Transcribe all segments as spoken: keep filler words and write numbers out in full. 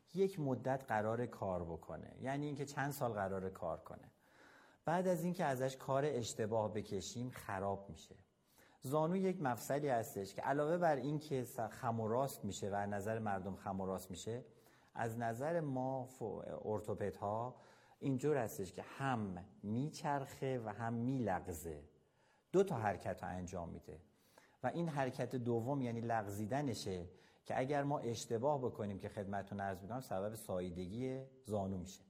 یک مدت قرار کار بکنه، یعنی اینکه چند سال قرار کار کنه. بعد از اینکه ازش کار اشتباه بکشیم خراب میشه. زانو یک مفصلی هستش که علاوه بر این که خم و راست میشه و از نظر مردم خم و راست میشه، از نظر ما ارتوپدها اینجور هستش که هم میچرخه و هم میلغزه، دو تا حرکت رو انجام میده و این حرکت دوم یعنی لغزیدنشه که اگر ما اشتباه بکنیم که خدمتتون عرض میکنم سبب ساییدگی زانو میشه.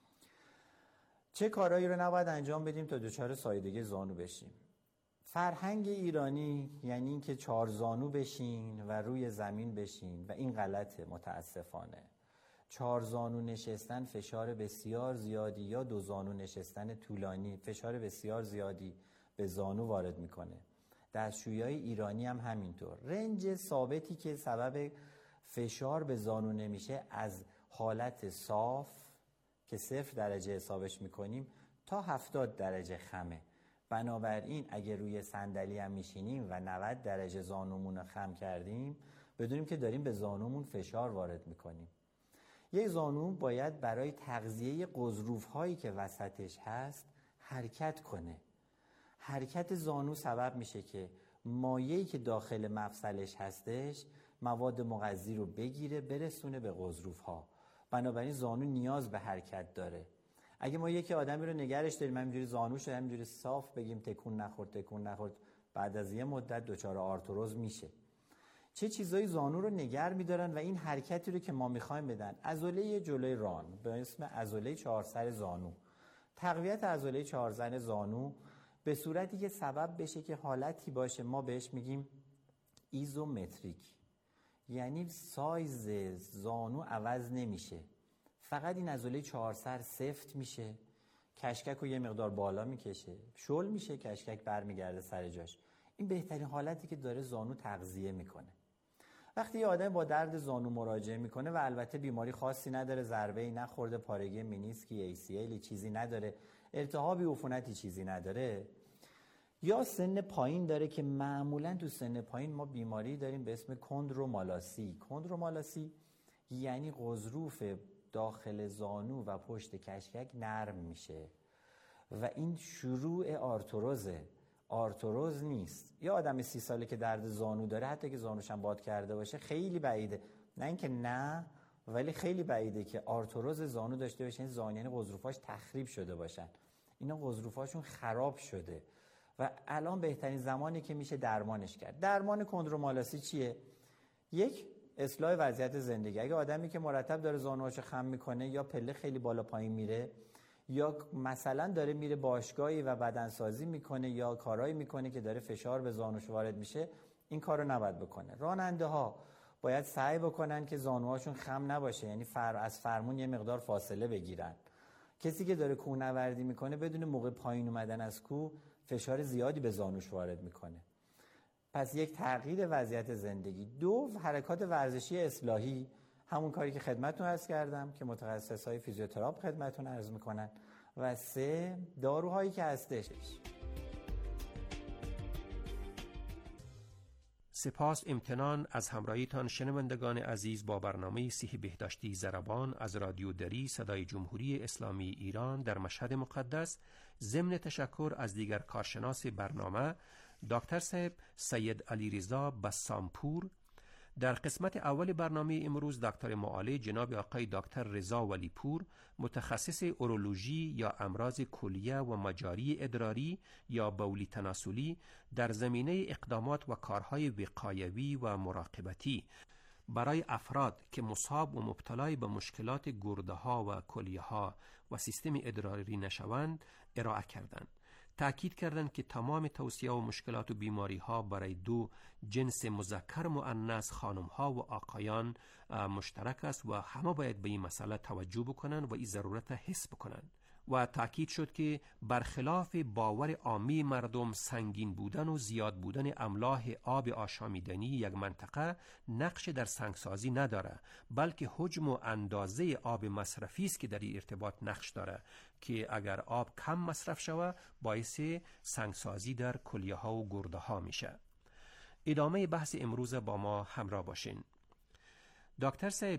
چه کارهایی رو نباید انجام بدیم تا دچار ساییدگی زانو بشیم؟ فرهنگ ایرانی یعنی این که چهار زانو بشین و روی زمین بشین و این غلطه متاسفانه. چهار زانو نشستن فشار بسیار زیادی یا دو زانو نشستن طولانی فشار بسیار زیادی به زانو وارد میکنه. دستشویی ایرانی هم همینطور. رنج ثابتی که سبب فشار به زانو نمیشه از حالت صاف که صفر درجه حسابش میکنیم تا هفتاد درجه خمه. بنابراین اگه روی صندلی هم میشینیم و نود درجه زانومون رو خم کردیم بدونیم که داریم به زانومون فشار وارد میکنیم. یک زانو باید برای تغذیه غضروف هایی که وسطش هست حرکت کنه. حرکت زانو سبب میشه که مایعی که داخل مفصلش هستش مواد مغذی رو بگیره برسونه به غضروف ها. بنابراین زانو نیاز به حرکت داره. اگه ما یکی آدمی رو نگرش داریم همینجوری زانوش رو همینجوری صاف بگیم تکون نخورد تکون نخورد، بعد از یه مدت دچار آرتروز میشه. چه چیزایی زانو رو نگر میدارن و این حرکتی رو که ما میخوایم بدن؟ عضله جلوی ران به اسم عضله چهارسر زانو. تقویت عضله چهارسر زانو به صورتی که سبب بشه که حالتی باشه ما بهش میگیم ایزومتریک، یعنی سایز زانو عوض نمیشه، فقط این عضله چهارسر سفت میشه، کشکک رو یه مقدار بالا میکشه، شل میشه، کشکک برمیگرده سر جاش. این بهترین حالتی که داره زانو تغذیه میکنه. وقتی یه آدم با درد زانو مراجعه میکنه و البته بیماری خاصی نداره، ضربه‌ای نخورده، پارگی مینیسکی، ای سی ال چیزی نداره، التهابی عفونتی چیزی نداره، یا سن پایین داره که معمولا تو سن پایین ما بیماری داریم به اسم کندرومالاسی. کندرومالاسی یعنی غضروف داخل زانو و پشت کشکک نرم میشه و این شروع آرتروزه. آرتروز نیست. یا آدم سی ساله که درد زانو داره حتی که زانوش هم باد کرده باشه خیلی بعیده، نه اینکه نه ولی خیلی بعیده که آرتروز زانو داشته باشه، این زانو یعنی غضروفاش تخریب شده باشن. اینا غضروفاشون خراب شده و الان بهترین زمانی که میشه درمانش کرد. درمان کندرومالاسی چیه؟ یک، اصلاح وضعیت زندگی. اگه آدمی که مرتب داره زانوهاشو خم میکنه یا پله خیلی بالا پایین میره یا مثلا داره میره باشگاهی و بدنسازی میکنه یا کارایی میکنه که داره فشار به زانوش وارد میشه، این کارو نباید بکنه. راننده ها باید سعی بکنن که زانوهاشون خم نباشه، یعنی فر از فرمون یه مقدار فاصله بگیرن. کسی که داره کوهنوردی میکنه بدون موقع پایین اومدن از کوه فشار زیادی به زانوش وارد میکنه. پس یک تغییر وضعیت زندگی. دو، حرکات ورزشی اصلاحی، همون کاری که خدمتتون عرض کردم که متخصصای فیزیوتراپ خدمتتون عرض میکنن. و سه، داروهایی که هستش. سپاس امتنان از همراهیتان شنوندگان عزیز با برنامه صحی بهداشتی ضربان از رادیو دری صدای جمهوری اسلامی ایران در مشهد مقدس. ضمن تشکر از دیگر کارشناس برنامه دکتر صاحب سید علی رضا بسامپور. در قسمت اول برنامه امروز دکتر معالج جناب آقای دکتر رضا ولیپور، متخصص اورولوژی یا امراض کلیه و مجاری ادراری یا بولی تناسلی، در زمینه اقدامات و کارهای وقایوی و مراقبتی برای افراد که مصاب و مبتلای به مشکلات گرده ها و کلیه ها و سیستم ادراری نشوند ارائه کردند. تأکید کردند که تمام توصیه و مشکلات و بیماری ها برای دو جنس مذکر مؤنث خانم ها و آقایان مشترک است و همه باید به این مسئله توجه بکنند و این ضرورت حس بکنند. و تأکید شد که برخلاف باور عامی مردم سنگین بودن و زیاد بودن املاح آب آشامیدنی یک منطقه نقش در سنگسازی نداره، بلکه حجم و اندازه آب مصرفی است که در این ارتباط نقش داره که اگر آب کم مصرف شود باعث سنگسازی در کلیه ها و گرده ها میشه. ادامه بحث امروز با ما همراه باشین. دکتر صاحب،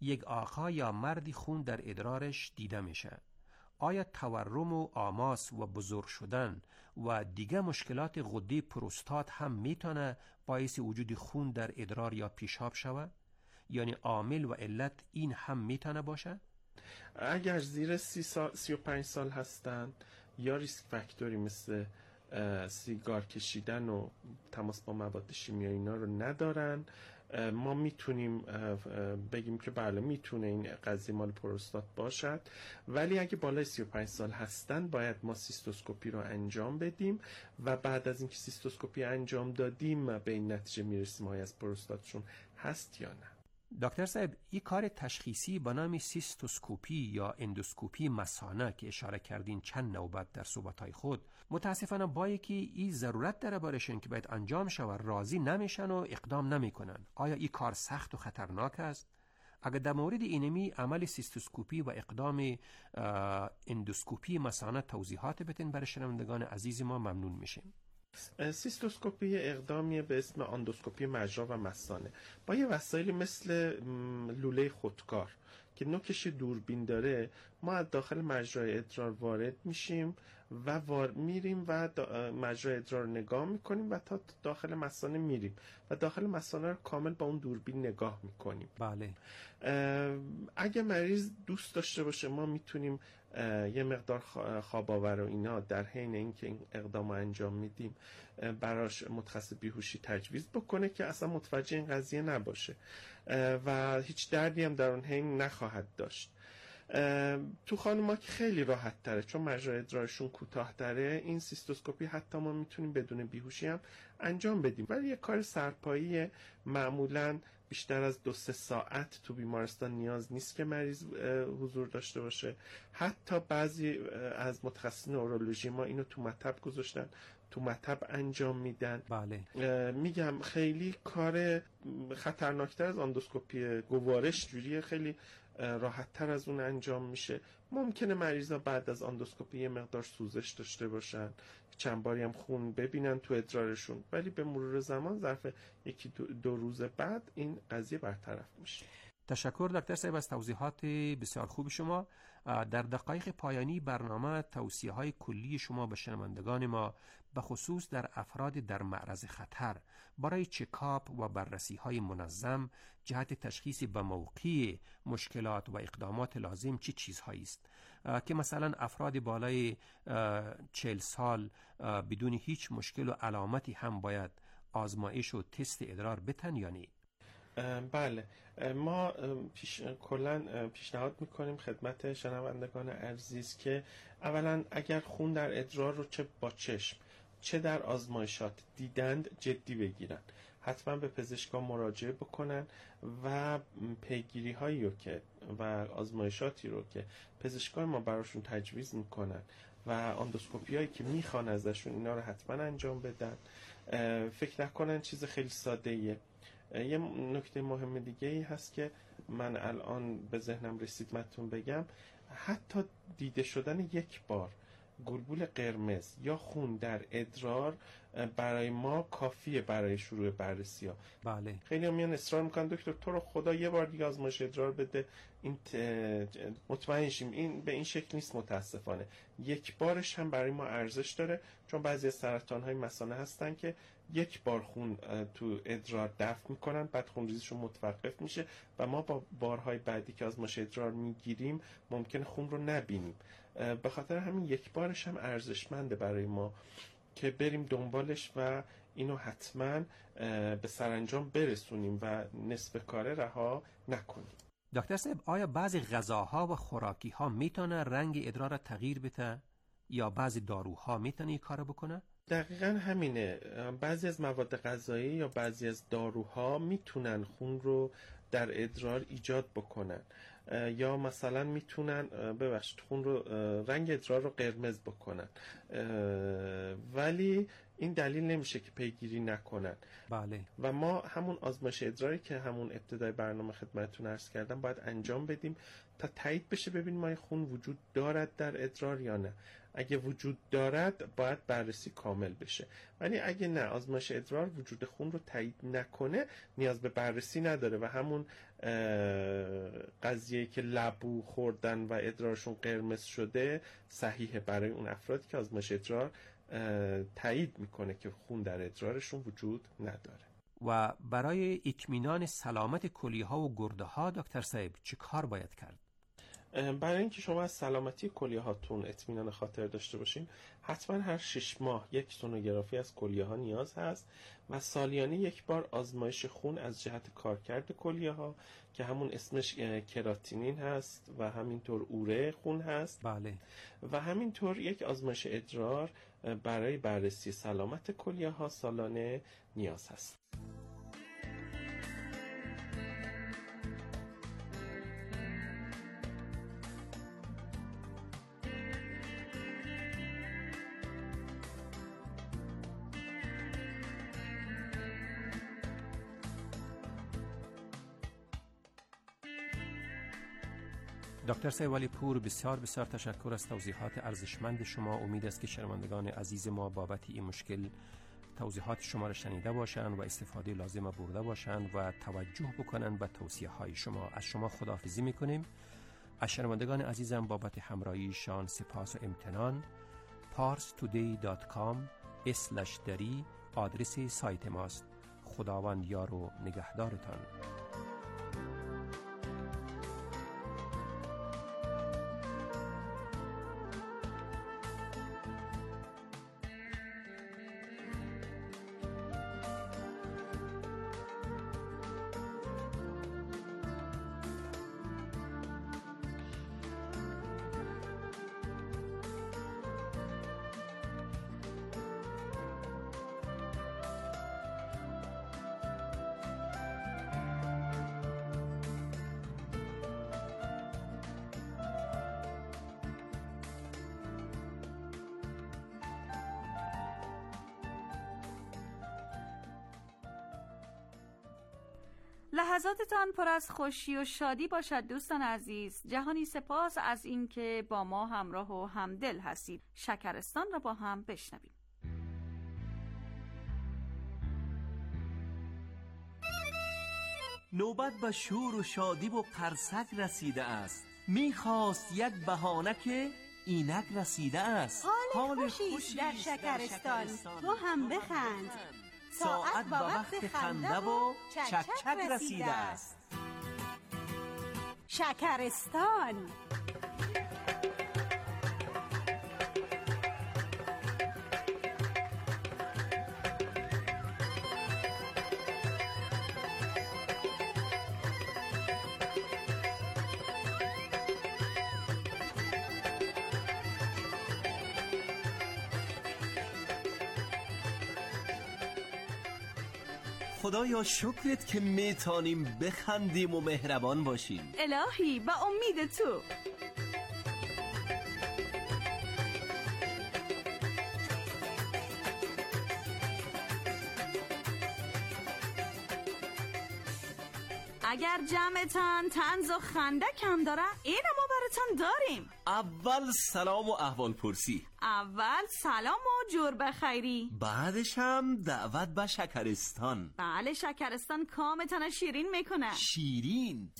یک آقا یا مردی خون در ادرارش دیده میشه، آیا تورم و آماس و بزرگ شدن و دیگه مشکلات غده پروستات هم میتونه باعث وجود خون در ادرار یا پیشاب شود؟ یعنی عامل و علت این هم میتونه باشه؟ اگر زیر سی, سال، سی و پنج سال هستن یا ریسک فاکتوری مثل سیگار کشیدن و تماس با مواد شیمیایی اینا رو ندارن، ما میتونیم بگیم که بله میتونه این قضیه مال پروستات باشد. ولی اگه بالای سی و پنج سال هستن باید ما سیستوسکوپی رو انجام بدیم و بعد از اینکه سیستوسکوپی انجام دادیم به این نتیجه میرسیم آیا از پروستاتشون هست یا نه. دکتر صاحب، این کار تشخیصی به نام سیستوسکوپی یا اندوسکوپی مثانه که اشاره کردین چند نوبت در صحبت‌های خود، متاسفانه با که این ضرورت داره بارشن که باید انجام شود راضی نمیشن و اقدام نمیکنن. آیا این کار سخت و خطرناک است؟ اگر در مورد اینمی عمل سیستوسکوپی و اقدام اندوسکوپی مثانه توضیحات بتین برای شنوندگان عزیز ما ممنون میشیم. سیستوسکوپی اقدامی به اسم اندوسکوپی مجرا و مثانه با یه وسایلی مثل لوله خودکار که نوکش دوربین داره، ما از داخل مجرای ادرار وارد میشیم و وار میریم و مجرای ادرار رو نگاه میکنیم و تا داخل مثانه میریم و داخل مثانه رو کامل با اون دوربین نگاه میکنیم. بله. اگه مریض دوست داشته باشه ما میتونیم یه مقدار خواب آور و اینا در حین اینکه این اقدام رو انجام میدیم براش متخصص بیهوشی تجویز بکنه که اصلا متوجه این قضیه نباشه و هیچ دردی هم در اون حین نخواهد داشت. تو خانوما که خیلی راحت تره چون مجرای ادرارشون کوتاه تره، این سیستوسکوپی حتی ما میتونیم بدون بیهوشی هم انجام بدیم، ولی یه کار سرپایی معمولاً بیشتر از دو سه ساعت تو بیمارستان نیاز نیست که مریض حضور داشته باشه. حتی بعضی از متخصصین نورولوژی ما اینو تو مطب گذاشتن، تو مطب انجام میدن. بله. میگم خیلی کار خطرناکتر از اندوسکوپی گوارش جوریه، خیلی راحت تر از اون انجام میشه. ممکنه مریضا بعد از اندوسکوپی یه مقدار سوزش داشته باشن، چند باری هم خون ببینن تو ادرارشون، ولی به مرور زمان ظرف یکی دو, دو روز بعد این قضیه برطرف میشه. تشکر دکتر صاحب از توضیحات بسیار خوب شما. در دقایق پایانی برنامه توصیه های کلی شما به شنوندگان ما به خصوص در افراد در معرض خطر برای چکاپ و بررسی های منظم جهت تشخیص به موقع مشکلات و اقدامات لازم چه چیزهایی است که مثلا افراد بالای چهل سال بدون هیچ مشکل و علامتی هم باید آزمایش و تست ادرار بتن یا نه؟ بله، ما پیش کلا پیشنهاد میکنیم خدمت شنوندگان عزیز که اولا اگر خون در ادرار رو چه با چشم چه در آزمایشات دیدند جدی بگیرن، حتما به پزشکان مراجعه بکنن و پیگیری هایی رو که و آزمایشاتی رو که پزشکان ما براشون تجویز میکنن و اندوسکوپی هایی که میخوان ازشون اینا رو حتما انجام بدن. فکر نکنن چیز خیلی ساده ایه. یه نکته مهم دیگه ای هست که من الان به ذهنم رسید متون بگم، حتی دیده شدن یک بار گلبول قرمز یا خون در ادرار برای ما کافیه برای شروع بررسی ها. بله. خیلی هم میان اصرار میکنن دکتر تو رو خدا یه بار دیگه آزمایش ادرار بده این مطمئن شیم. این به این شکل نیست متاسفانه. یک بارش هم برای ما ارزش داره چون بعضی از سرطان های مثانه هستن که یک بار خون تو ادرار دفع میکنن بعد خونریزیشون متوقف میشه و ما با بارهای بعدی که آزمایش ادرار میگیریم ممکنه خون رو نبینیم. به خاطر همین یک بارش هم ارزشمنده برای ما که بریم دنبالش و اینو حتما به سرانجام برسونیم و نصف کار رها نکنیم. دکتر صاحب، آیا بعضی غذاها و خوراکی ها میتونه رنگ ادرار را تغییر بده یا بعضی داروها میتونه این کارو بکنه؟ دقیقاً همینه. بعضی از مواد غذایی یا بعضی از داروها میتونن خون رو در ادرار ایجاد بکنن یا مثلا میتونن ببخشید خون رو رنگ ادرار رو قرمز بکنن، ولی این دلیل نمیشه که پیگیری نکنن. بله. و ما همون آزمایش ادراری که همون ابتدای برنامه خدمتتون عرض کردم باید انجام بدیم تا تایید بشه ببین ما خون وجود دارد در ادرار یا نه. اگه وجود دارد باید بررسی کامل بشه، ولی اگه نه آزمایش ادرار وجود خون رو تایید نکنه نیاز به بررسی نداره و همون قضیه که لبو خوردن و ادرارشون قرمز شده صحیحه برای اون افرادی که آزمایش ادرار تایید میکنه که خون در ادرارشون وجود نداره. و برای اطمینان سلامت کلیه ها و گرده ها دکتر صاحب چه کار باید کرد؟ برای اینکه شما از سلامتی کلیه هاتون اطمینان خاطر داشته باشین، حتما هر شش ماه یک سونوگرافی از کلیه ها نیاز هست و سالیانه یک بار آزمایش خون از جهت کارکرد کلیه ها که همون اسمش کراتینین هست و همینطور اوره خون هست. بله. و همینطور یک آزمایش ادرار برای بررسی سلامت کلیه ها سالانه نیاز هست. دکتر سیوالی پور، بسیار بسیار تشکر از توضیحات ارزشمند شما. امید است که شنوندگان عزیز ما بابت این مشکل توضیحات شما را شنیده باشند و استفاده لازم برده باشند و توجه بکنند به توصیه های شما. از شما خداحافظی میکنیم. از شنوندگان عزیزم بابت همراهیشان سپاس و امتنان. پارس تودی دات کام اسلش دری آدرس سایت ماست. خداوند یار و نگهدارتان. لحظاتتان پر از خوشی و شادی باشد دوستان عزیز. جهانی سپاس از اینکه با ما همراه و همدل هستید. شکرستان را با هم بشنویم. نوبت به شور و شادی و قرصک رسیده است. میخواست یک بهانه که اینک رسیده است. حال خوشی در شکرستان، تو هم بخند. ساعت با وقت خنده و چک چک رسیده است. شکرستان. خدایا شکرت که میتانیم بخندیم و مهربان باشیم. الهی به امید تو. اگر جمعتان طنز و خنده کم داره، این ما براتون داریم. اول سلام و احوال پرسی. اول سلام و جور بخیری. بعدش هم دعوت به شکرستان. بله، شکرستان کامتان شیرین میکنه. شیرین؟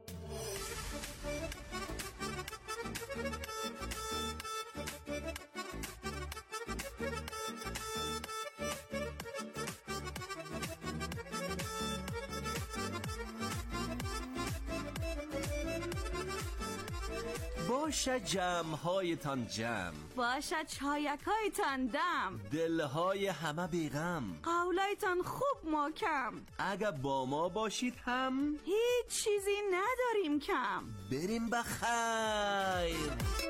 باشه جمع‌هایتان جمع، باشه چایک‌هایتان دم، دلهای همه بیغم، قولایتان خوب محکم. اگه با ما باشید هم هیچ چیزی نداریم کم. بریم بخیر.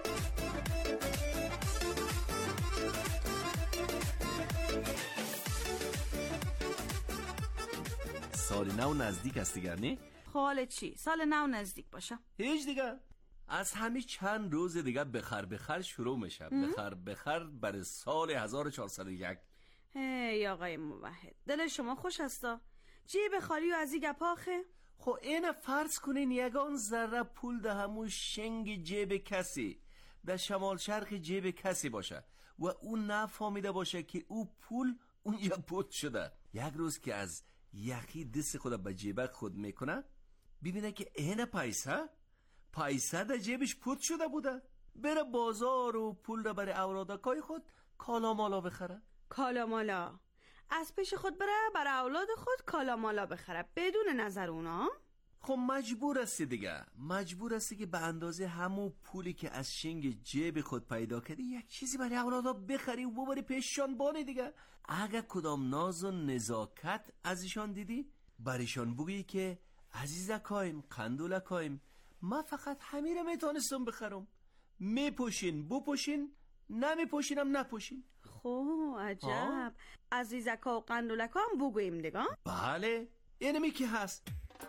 سال نو نزدیک است دیگر نه؟ خاله چی؟ سال نو نزدیک باشه. هیچ دیگه از همین چند روز دیگه بخر بخر شروع میشه. بخر بخر برای سال هزار و چهارصد و یک. هی آقای موحد، دل شما خوش هستا؟ جیب خالی و از این گپاخه؟ خب این فرض کنین یگان ذره پول ده همون شنگ جیب کسی در شمال شرق جیب کسی باشه و اون نفهمیده باشه که او پول اون یه پوت شده. یک روز که از یخی دست خود به جیبک خود میکنه، ببینه که اینه پیسه پیسه در جیبش پوت شده بوده، بره بازار و پول را برای اولادکای خود کالا مالا بخره. کالا مالا از پیش خود بره برای اولاد خود کالا مالا بخره بدون نظر اونا؟ خب مجبور هستی دیگه، مجبور هستی که به اندازه همون پولی که از شنگ جیب خود پیدا کردی یک چیزی برای اولادا بخری و ببری پیششان بانی دیگه. اگه کدام ناز و نزاکت ازشان دیدی برایشان بگی که عزیزکایم قندولکایم ما فقط همین رو میتونستم بخرم، میپوشین بپوشین نمیپوشینم نپوشین. خب عجب. عزیزکا و قندولکا هم بگویم دیگه؟ بله اینمی که هست.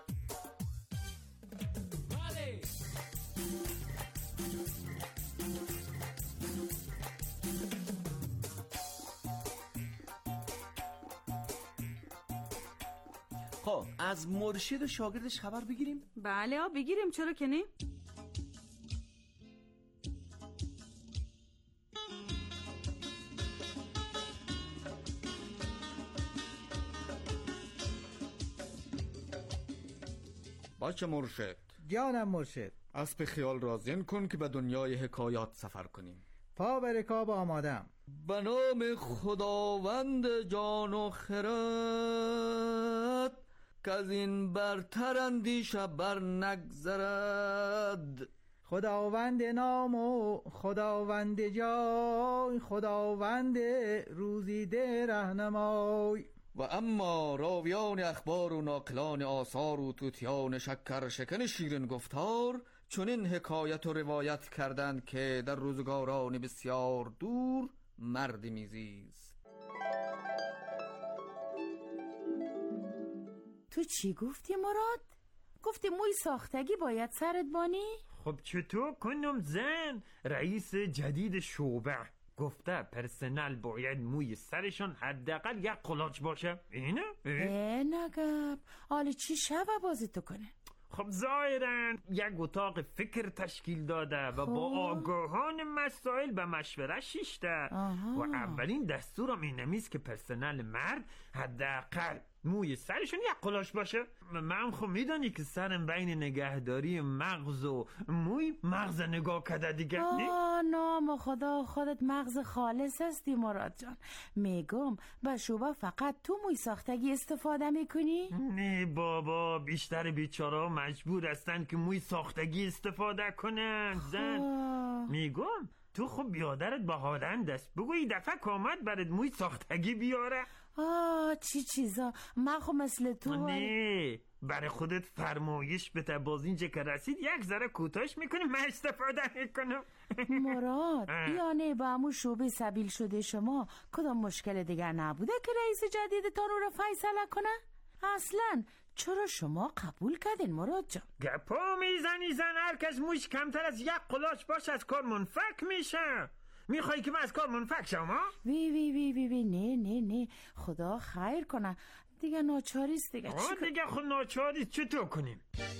خب از مرشد و شاگردش خبر بگیریم؟ بله ها بگیریم، چرا که نه؟ باشه مرشد. جانم مرشد. اسب خیال را زین کن که به دنیای حکایات سفر کنیم. پا به رکاب آمادم. به نام خداوند جان و خرد که از این برتر اندیشه بر نگذرد. خداوند نام و خداوند جای، خداوند روزیده رهنمای. و اما راویان اخبار و ناقلان آثار و توتیان شکر شکن شیرین گفتار چنین حکایت و روایت کردند که در روزگاران بسیار دور مردی میزیست. تو چی گفتی مراد؟ گفتی موی ساختگی باید سرت بانی؟ خب چطور کنم زن؟ رئیس جدید شعبه گفته پرسنل باید موی سرشان حداقل یک قلاچ باشه. اینه؟ اه نگب حالا چی شب بازی تو کنه؟ خب ظاهراً یک اتاق فکر تشکیل داده و با آگاهان مسائل به مشوره شیشته و اولین دستورم این نمیست که پرسنل مرد حداقل موی سرشون یک قلاش باشه. من خب میدانی که سرم بین نگهداری مغز و موی مغز نگاه کده دیگه. آه نام خدا خودت مغز خالص هستی مراد جان. میگم به شوبه فقط تو موی ساختگی استفاده میکنی؟ نه بابا، بیشتر بیچاره مجبور هستن که موی ساختگی استفاده کنن زن. میگم تو خب بیادرت با هالند است، بگو این دفعه کامد برات موی ساختگی بیاره. آه چی چیزا، من خب مثل تو نه برای خودت فرمایش بده، باز اینجا که رسید یک ذره کوتاش میکنی من استفاده میکنم. مراد یعنی با همون شعبه سبیل شده شما کدام مشکل دیگر نبوده که رئیس جدیدتان رو فیصله کنه؟ اصلا چرا شما قبول کردین مراد جان؟ گپا میزنی زن، هر کس موش کمتر از یک قلاچ باشه از کار منفک میشه. میخوایی که من از کار منفک شم ها؟ وی وی وی وی وی نه نه نه خدا خیر کنه دیگه، ناچاریست دیگه. آه دیگه خود ناچاریست، چطور کنیم؟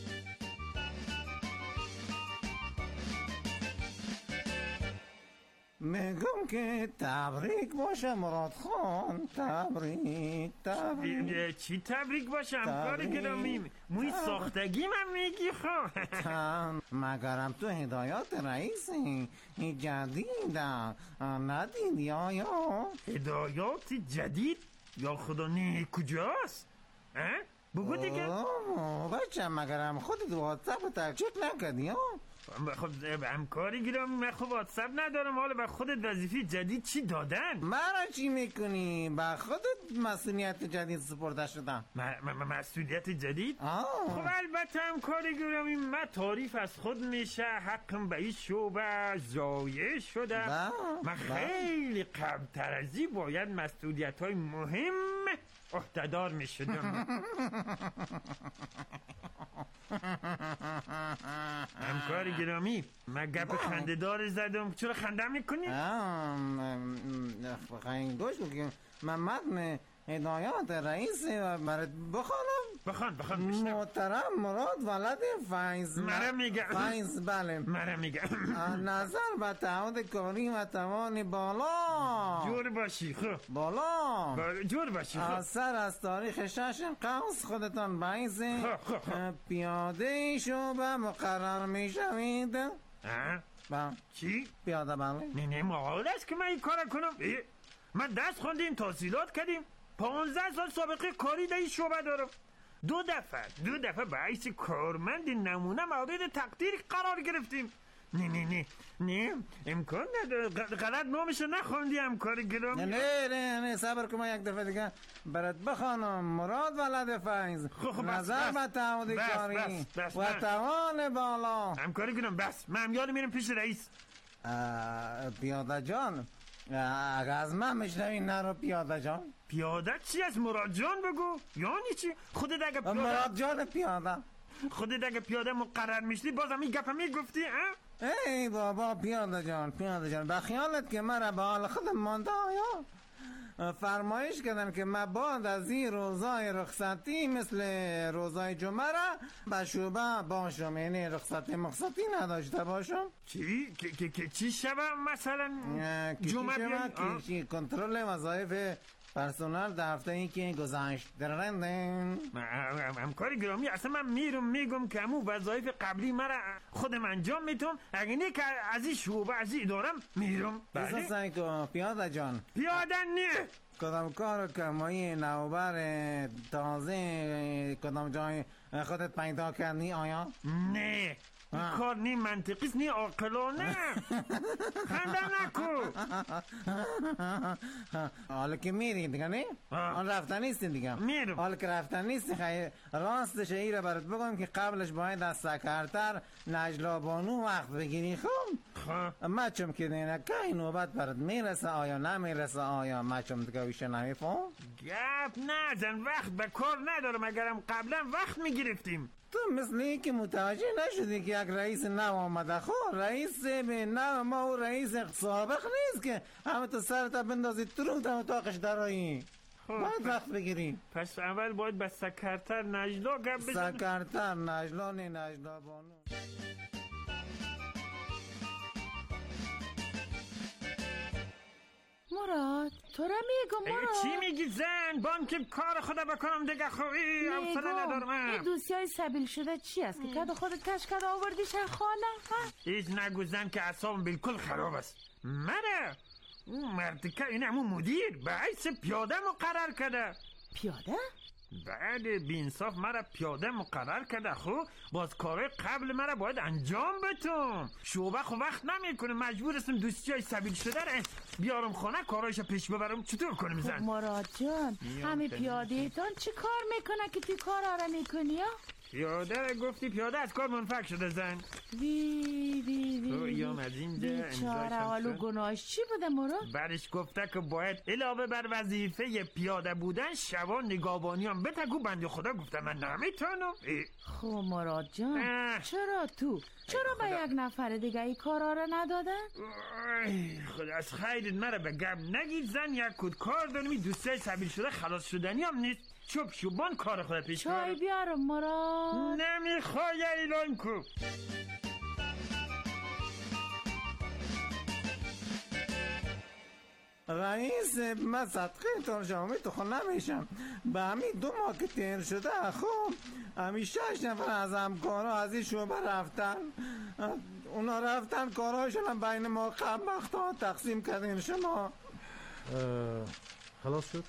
میگم که تبریک باشه مراد خان. تبریک تبریک. چی تبریک باشه همکار گرامی؟ موی ساختگی من میگی خب؟ مگرم تو هدایات رئیسی جدید ندیدی آیا؟ هدایات جدید؟ یا خدا نه کجاست؟ بگو دیگه. بچه مگرم خودت واتساپ رو ترچک نکردی ها؟ خب همکاری گیرم من خب واتساپ ندارم. حالا به خودت وظیفه جدید چی دادن؟ مرا چی میکنی؟ به خودت مسئولیت جدید سپرده شدم. مسئولیت جدید؟ آه. خب البته همکاری گیرم من تعریف از خود میشه، حقم به این شعبه ضایع شده. من خیلی قبل‌تر از این باید مسئولیت های مهم عهده‌دار میشدم. همکار گرامی من گپ خنده دار زدم، چرا خنده میکنی؟ خیلی گوش بگیم من متن هدایات رئیس مرد بخوانم. بخوان بخوان محترم مراد ولد فیض مرا میگم فیض بله مرا میگم نظر به تعهد کاری و توان بالا جور باشی خب بالا با... جور باشی خب اثر از تاریخ شش قوس خودتان باعث پیاده شعبه مقرر میشوید. با چی؟ پیاده بله. نه نه محال است که من این کار کنم. من دست خوندیم تحصیلات کردیم پانزده سال سابقه کاری در این شعبه دارم. دو دفعه دو دفعه باعث کارمند نمونه مورد تقدیر قرار گرفتیم. نه نه نه نه امکان نداره غلط نامشو نخوندی همکار گرامی. نه نه نه نه صبر کن یک دفعه دیگه برات بخوانم. مراد ولد فیض نظر به تعهد کاری و توان بالا. همکار گرامی بس من یاد میرم پیش رئیس. پیاده جان اگه از من میشنوی نرو پیاده جان. پیاده چی از مراد جان بگو یعنی چی؟ خودت اگه پیاده مراد جان پیاده خودت اگه پیاده مقرر میشتی بازم این گپه میگفتی ها؟ ای بابا پیاده جان پیاده جان به خیالت که مرا به حال خودم مانده آیا فرمایش کردن که من بعد از این روزای رخصتی مثل روزای جمعه را به شعبه باشم یعنی رخصتی مخصتی نداشته باشم. چی؟ که که چی شبه مثلا جمعه بیان؟ که کنترل وظایف پرسونال در هفته ای که گذشت درندن. همکاری گرامی اصلا من میرم میگم که همون وظایف قبلی مرا خودم انجام میتونم اگه نه که از این شعبه از این ادارم میرم. بله سعی کن پیاده جان. پیاده نه کدام کار که ما این نوبر تازه کدام جای خودت پیدا کردی آیا؟ نه این کار نی منطقیست نی عاقلانه. خنده نکو. حالا که میری دیگه نه؟ آن رفتن نیستی دیگه. میرم. حالا که رفتن نیستی خیلی راستش ای را برات بگم که قبلش باید از سکرتر نجلا بانو وقت بگیری. خب ما چم که دیگه که نوبت برات میرسه آیا نمیرسه آیا ما چم دیگه ویشه نمیفهم؟ گپ نزن وقت به کار ندارم اگرم قبلا وقت میگرفتیم. تو مثل این که متوجه نشدی که یک رئیس نو آمده. خب رئیس به نو ما و رئیس سابق نیست که همه تو سرتا بندازی ترون همه تاقش درایی. باید وقت بگیریم. پس اول باید به سکرتر نجلا گپ بزن. سکرتر نجلا نه نجلا بانو. مراد تو را میگم مراد. چی میگی زن؟ بانک کار خدا بکنم دیگه خوبی حوصله ندارم. این دوسیای سبیل شده چی است که کد خودت کش کد آوردیش خانه؟ هیچ نگو زن که اعصابم بالکل خراب است. مره اون مرد که این همون مدیر به حیث پیاده مقرر کرده. پیاده؟ بعد بینصاف مرا پیاده مقرر کرده. خب باز کارهای قبل مرا باید انجام بتم. شعبه خب وقت نمیکنه مجبور هستم دوستی های سبیل شده را بیارم خانه کارایشو پیش ببرم. چطور کنم زن؟ خب مراد جان همه پیاده تان چی کار میکنه که تو کار آره میکنی ها؟ پیاده گفتی پیاده از کار منفک شده زن. وی وی وی ایام از اینجا بیچاره حالو گناهش چی بوده مراد؟ برش گفته که باید علاوه بر وظیفه پیاده بودن شبا نگهبانی هم بتگو بنده خدا گفته من نمیتونم. خب مراد جان اه. چرا تو؟ چرا به یک نفر دیگه ای کارا را ندادن؟ خدا از خیرت مرا به گم نگیر زن. یک کود کار دارمی دوسته سبیل شده خلاص شدنی هم نیست. چوب شوبان کار خود پیش چای برم. بیارم مراد. نمیخوای ایلان کو. رئیس من صدقه ترجمه تو خود نمیشم. به همین دو ماه که تیر شده خب همین شش نفر از همکارا از این شعبه رفتن. اونا رفتن کارهاشون هم بین ما خبخت ها تقسیم کردین شما. خلاص شد؟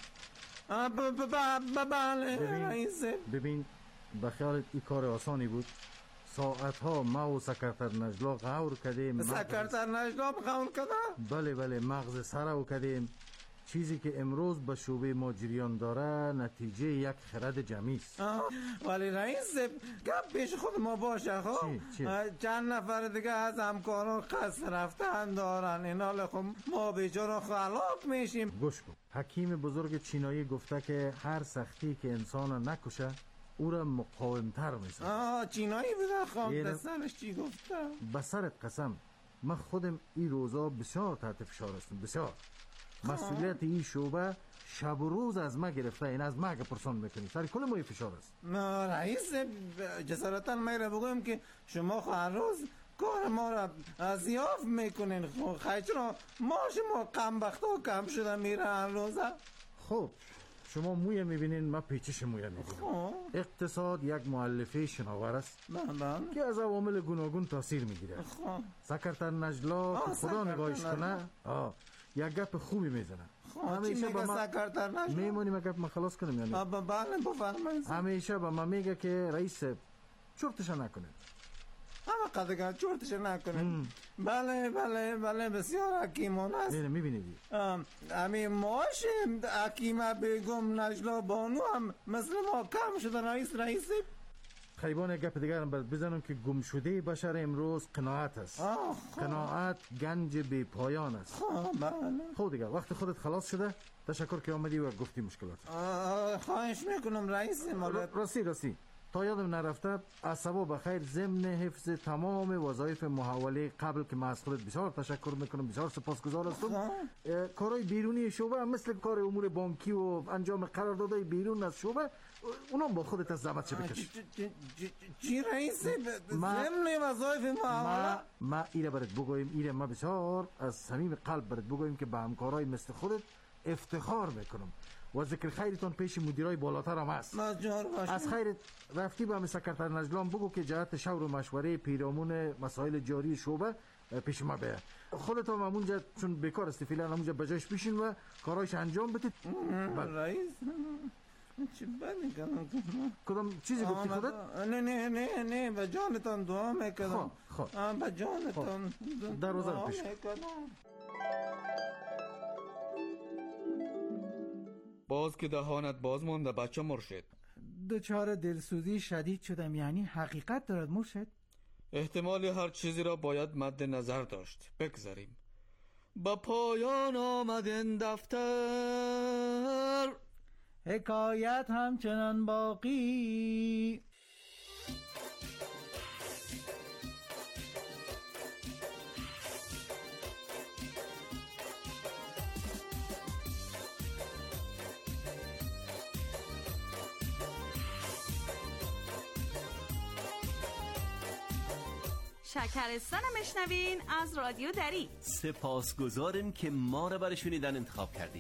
بله رئیس. ببین به خیالت این کار آسانی بود؟ ساعت ها ما و سکرتر نجلا غور کردیم. سکرتر نجلا غور کردیم؟ بله بله مغز سرو کردیم. چیزی که امروز به شعبه ما جریان داره نتیجه یک خرد جمعی است. ولی رئیس گپ پیش خود ما باشه. خب چند نفر دیگه از همکاران قصد رفتن دارن اینا خب ما بیچاره خلاق میشیم. گوش کن حکیم بزرگ چینایی گفته که هر سختی که انسان نکشه او را مقاومتر میسازه. آه چینایی بوده خب دستانش چی گفته؟ به سرت قسم من خودم این روزا بسیار تحت فشار هستم. بسیار مسئولیت این شعبه شب و روز از ما گرفته، این از ما که پرسان میکنی سر کل ما فشار است. رئیس جسارتا ما را بگویم که شما خو هر روز کار ما را ضیاف میکنین. خیلی چرا ما شما کم بختا کم شده میره هر روزه. خب شما مویه میبینین، ما پیچش مویه میبینیم. اقتصاد یک مؤلفه شناور است که از عوامل گوناگون تاثیر میگیره. سکرتر نجلا که خدا نگاهش کنه یک گپ خوبی میزنه. همیشه با ما میمونیم یک گپ ما خلاص کنیم. یعنی بله بفرمایید. همیشه با ما میگه که رئیس چرتش نکنه، همه قدر چرتش نکنه. بله بله بله بسیار حکیمانه است. بله میبینیدی همین ماش حکیمه بیگم نجلا بانو هم مثل ما کم شده. رئیس رئیسی خیبان یک گپ دیگر هم بزنم که گم شده بشر امروز قناعت است. قناعت گنج بی پایان است. خب دیگه وقت خودت خلاص شده، تشکر که آمدی و گفتی مشکلات. خواهش میکنم رئیس مالت. راستی راستی تا یادم نرفته از سبا بخیر ضمن حفظ تمام وظایف محوله قبل که من از خودت بسیار تشکر میکنم، بسیار سپاسگزار هستم. کارهای بیرونی شعبه مثل کار امور بانکی و انجام قراردادهای بیرون از شعبه اونم با خودت از زحمت چه بکش. چی رئیس؟ ضمن وظایف محوله؟ ما ایره برات بگویم، ایره ما بسیار از صمیم قلب برات بگویم که به همکارای مثل خودت افتخار میکنم و ذکر خیرتون پیش مدیرای بالاتر هم هست. از خیرت رفتی با همه سکرتر نجلان بگو که جهت شور و مشوره پیرامون مسائل جاری شعبه پیش ما بیاد. خودت هم همونجا چون بیکار استی فعلا همونجا بجایش بشین و کارایش انجام بدید. رئیس چی بانی کنم؟ کدام چیزی گفتی خودت؟ نه نه نه نه به جانتان دعا میکنم. خب به جانتان در روزه رو پیش باز که دهانت باز مانده بچه مرشد. دچار دلسوزی شدید شدم. یعنی حقیقت دارد مرشد؟ احتمال هر چیزی را باید مد نظر داشت. بگذاریم. با پایان آمد این دفتر، حکایت همچنان باقی. شکرستان مشنوین از رادیو دری. سپاسگزاریم که ما را برای شنیدن انتخاب کردیم.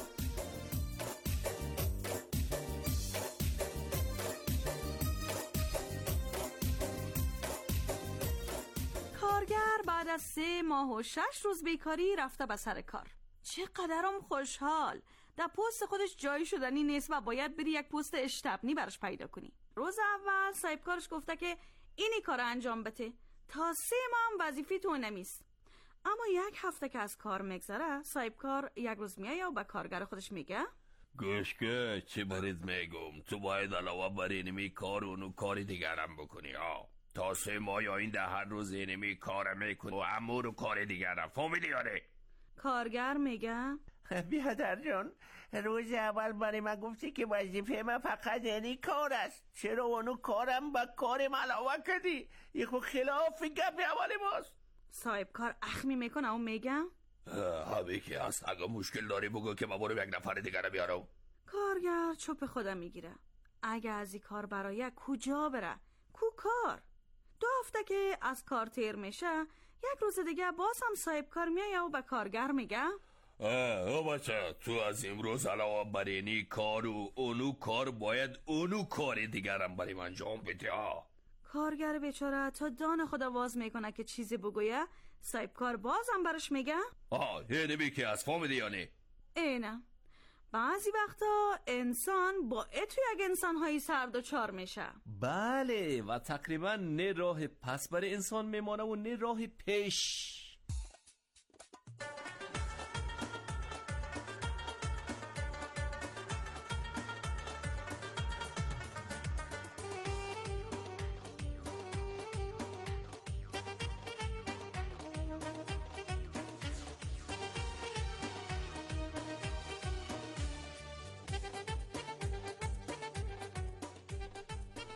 کارگر بعد از سه ماه و شش روز بیکاری رفته به سر کار. چقدرم خوشحال. در پست خودش جایی شدنی نیست و باید بری یک پست اشتبنی براش پیدا کنی. روز اول صاحب کارش گفته که اینی کار انجام بده تا سه ماه هم وظیفه تو نمیست. اما یک هفته که از کار میگذره صاحب کار یک روز میایه و به کارگر خودش میگه گوش که چی برید میگم، تو باید علاوه بر اینمی کار اونو کاری دیگرم بکنی ها. تا سه ماه یا این ده هر روز اینمی کار میکنی و امور و کار دیگرم. فهمیدی یاره؟ کارگر میگه بیادر جان، روز اول برای من گفتی که وظیفه من فقط یعنی کار است. چرا اونو کارم با کارم علاوه کردی؟ یه خود خلاف گپ اولی ماست. صاحب کار اخمی میکنه و میگه همه که هست، اگه مشکل داری بگو که ما برو یک نفر دیگر بیارم. کارگر چوب خودم میگیره. اگه از این کار برای کجا بره؟ کو کار؟ دو هفته که از کار تیر میشه، یک روز دیگه باز هم صاحب کار میایه و به کارگر میگه او بچه، تو از امروز علاوه بر اینی کار و اونو کار باید اونو کار دیگرم بریم انجام بدی ها. کارگر بیچاره تا دان خدا واز میکنه که چیزی بگویه، صاحب کار باز هم براش میگه آه یه نمی که از فهمیدی یا نه؟ اینه بعضی وقتا انسان با اتو یک انسان هایی سرد و چار میشه. بله، و تقریبا نه راه پس برای انسان میمانه و نه راه پیش.